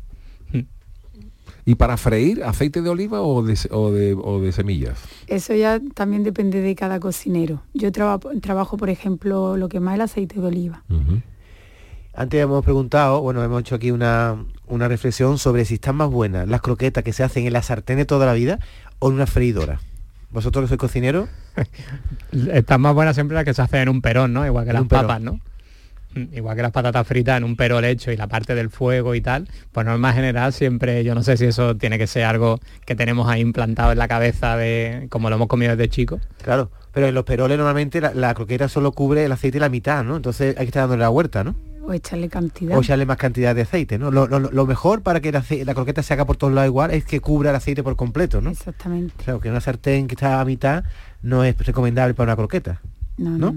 ¿Y para freír, aceite de oliva o de semillas? Eso ya también depende de cada cocinero. Yo trabajo, por ejemplo, lo que más es el aceite de oliva. Antes hemos preguntado, hemos hecho aquí una reflexión sobre si están más buenas las croquetas que se hacen en la sartén de toda la vida o en una freidora. ¿Vosotros que sois cocineros? Están más buenas siempre las que se hacen en un perón, ¿no? Igual que las un perón. papas, ¿no? Igual que las patatas fritas en un perol hecho y la parte del fuego y tal, pues norma general siempre, yo no sé si eso tiene que ser algo que tenemos ahí implantado en la cabeza de como lo hemos comido desde chico. Claro, pero en los peroles normalmente la croqueta solo cubre el aceite la mitad, ¿no? Entonces hay que estar dándole la vuelta, ¿no? O echarle cantidad. O echarle más cantidad de aceite, ¿no? Lo mejor para que la croqueta se haga por todos lados igual es que cubra el aceite por completo, ¿no? Exactamente. Claro, que una sartén que está a mitad no es recomendable para una croqueta. No.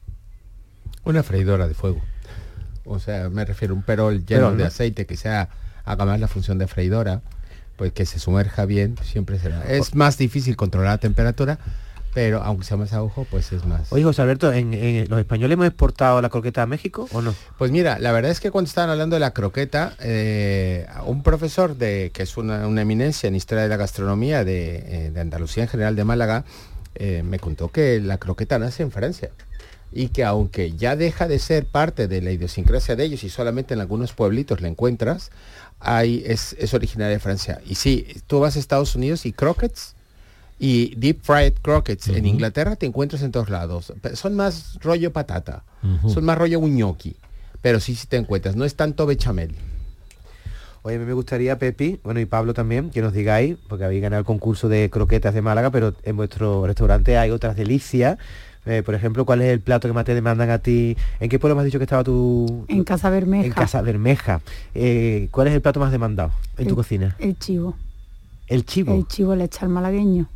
una freidora de fuego. O sea, me refiero a un perol lleno de aceite que haga más la función de freidora, pues que se sumerja bien, siempre será. Es más difícil controlar la temperatura, pero aunque sea más a ojo, pues es más. Oye, José Alberto, ¿los españoles hemos exportado la croqueta a México o no? Pues mira, la verdad es que cuando estaban hablando de la croqueta, un profesor que es una eminencia en historia de la gastronomía de Andalucía en general, de Málaga, me contó que la croqueta nace en Francia y que aunque ya deja de ser parte de la idiosincrasia de ellos y solamente en algunos pueblitos la encuentras, es originaria de Francia. Y sí, tú vas a Estados Unidos y croquettes y deep fried croquettes en Inglaterra te encuentras en todos lados. Son más rollo patata, son más rollo un gnocchi, pero sí te encuentras, no es tanto bechamel. Oye, a mí me gustaría, Pepi, y Pablo también, que nos digáis, porque habéis ganado el concurso de croquetas de Málaga, pero en vuestro restaurante hay otras delicias. Por ejemplo, ¿cuál es el plato que más te demandan a ti? ¿En qué pueblo me has dicho que estaba tú? En Casa Bermeja. En Casa Bermeja. ¿Cuál es el plato más demandado en tu cocina? El chivo. ¿El chivo? El chivo lechal malagueño.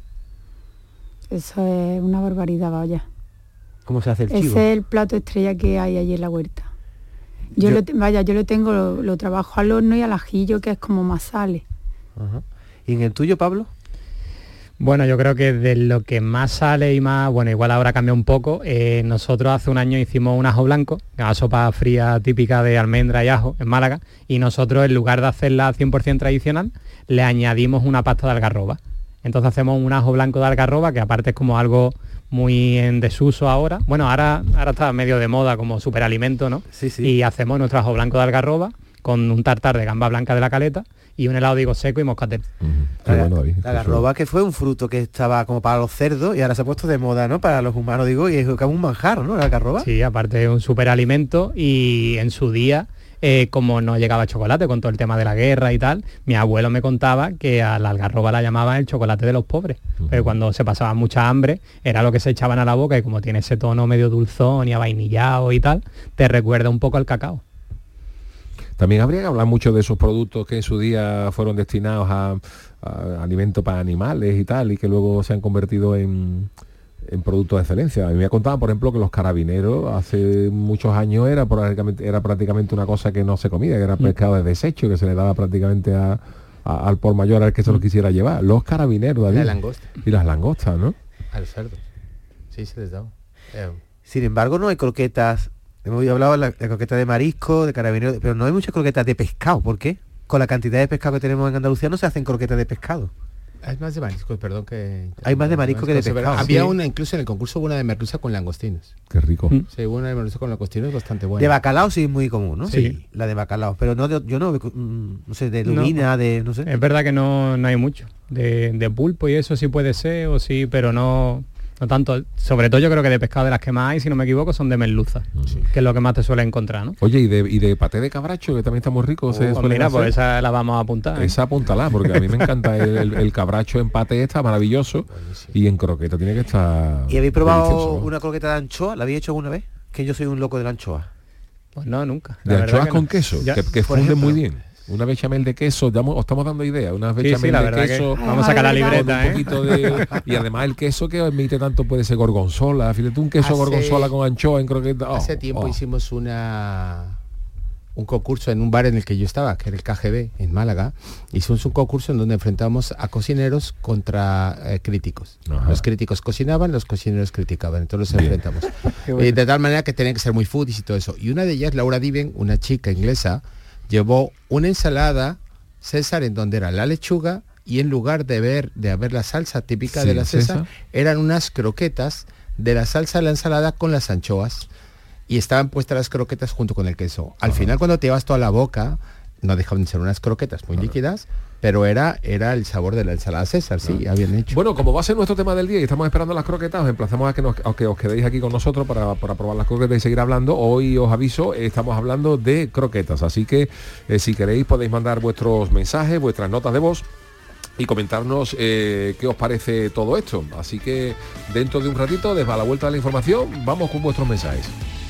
Eso es una barbaridad, vaya. ¿Cómo se hace el chivo? Ese es el plato estrella que hay allí en la huerta. Yo lo tengo, lo trabajo al horno y al ajillo, que es como más sale. Ajá. ¿Y en el tuyo, Pablo? Bueno, yo creo que de lo que más sale y más, bueno, igual ahora cambia un poco, nosotros hace un año hicimos un ajo blanco, que es una sopa fría típica de almendra y ajo en Málaga, y nosotros en lugar de hacerla 100% tradicional, le añadimos una pasta de algarroba. Entonces hacemos un ajo blanco de algarroba, que aparte es como algo muy en desuso ahora. Bueno, ahora está medio de moda como superalimento, ¿no? Sí, sí. Y hacemos nuestro ajo blanco de algarroba con un tartar de gamba blanca de la Caleta y un helado de higo seco y moscatel. La algarroba, que fue un fruto que estaba como para los cerdos y ahora se ha puesto de moda, ¿no? Para los humanos, digo, y es como un manjar, ¿no? La algarroba. Sí, aparte es un superalimento y en su día, como no llegaba chocolate con todo el tema de la guerra y tal, mi abuelo me contaba que a la algarroba la llamaban el chocolate de los pobres. Pero cuando se pasaba mucha hambre, era lo que se echaban a la boca y como tiene ese tono medio dulzón y avainillado y tal, te recuerda un poco al cacao. También habría que hablar mucho de esos productos que en su día fueron destinados a alimento para animales y tal, y que luego se han convertido en en productos de excelencia. A mí me contaban, por ejemplo, que los carabineros hace muchos años era prácticamente una cosa que no se comía, que era pescado de desecho, que se le daba prácticamente al por mayor al que se lo quisiera llevar. Los carabineros, David. La langosta. Y las langostas, ¿no? Al cerdo. Sí, se les daba. Sin embargo, no hay croquetas. Hemos hablado de la croqueta de marisco, de carabinero, pero no hay muchas croquetas de pescado. ¿Por qué? Con la cantidad de pescado que tenemos en Andalucía no se hacen croquetas de pescado. Hay más de mariscos, perdón que... Hay más de marisco que de pescado. Había una, incluso en el concurso hubo una de merluza con langostinos. Qué rico. Sí, hubo una de merluza con langostinos bastante buena. De bacalao sí es muy común, ¿no? Sí. La de bacalao, pero no yo no sé, de lubina, no sé. Es verdad que no hay mucho. De pulpo y eso sí puede ser, o sí, pero no tanto. Sobre todo yo creo que de pescado de las que más hay, si no me equivoco, son de merluza, que es lo que más te suele encontrar, ¿no? Oye, y de paté de cabracho, que también está muy rico. Mira, pues esa la vamos a apuntar. Esa apúntala, porque a mí me encanta el cabracho en paté, está maravilloso. Y en croqueta tiene que estar... ¿Y habéis probado delicioso, ¿no? una croqueta de anchoa? ¿La habéis hecho alguna vez? Que yo soy un loco de la anchoa. Pues no, nunca. De anchoas con queso, que funden ejemplo, muy bien. Una bechamel de queso, os estamos dando idea, una bechamel de queso. Vamos a sacar la libreta, un poquito de, y además el queso que emite tanto puede ser gorgonzola. Fíjate, un queso gorgonzola con anchoa en croqueta. Hace tiempo hicimos un concurso en un bar en el que yo estaba, que era el KGB, en Málaga. Hicimos un concurso en donde enfrentábamos a cocineros contra críticos. Ajá. Los críticos cocinaban, los cocineros criticaban, entonces los enfrentamos. De tal manera que tenían que ser muy foodies y todo eso. Y una de ellas, Laura Diven, una chica inglesa, llevó una ensalada César en donde era la lechuga y en lugar de haber la salsa típica de la César, eran unas croquetas de la salsa de la ensalada con las anchoas y estaban puestas las croquetas junto con el queso. Al final cuando te llevas toda la boca, no dejaban de ser unas croquetas muy líquidas, pero era el sabor de la ensalada César, sí, habían hecho. Bueno, como va a ser nuestro tema del día y estamos esperando las croquetas, os emplazamos a que os quedéis aquí con nosotros para probar las croquetas y seguir hablando. Hoy os aviso, estamos hablando de croquetas, así que si queréis podéis mandar vuestros mensajes, vuestras notas de voz y comentarnos qué os parece todo esto. Así que dentro de un ratito, desde a la vuelta de la información, vamos con vuestros mensajes.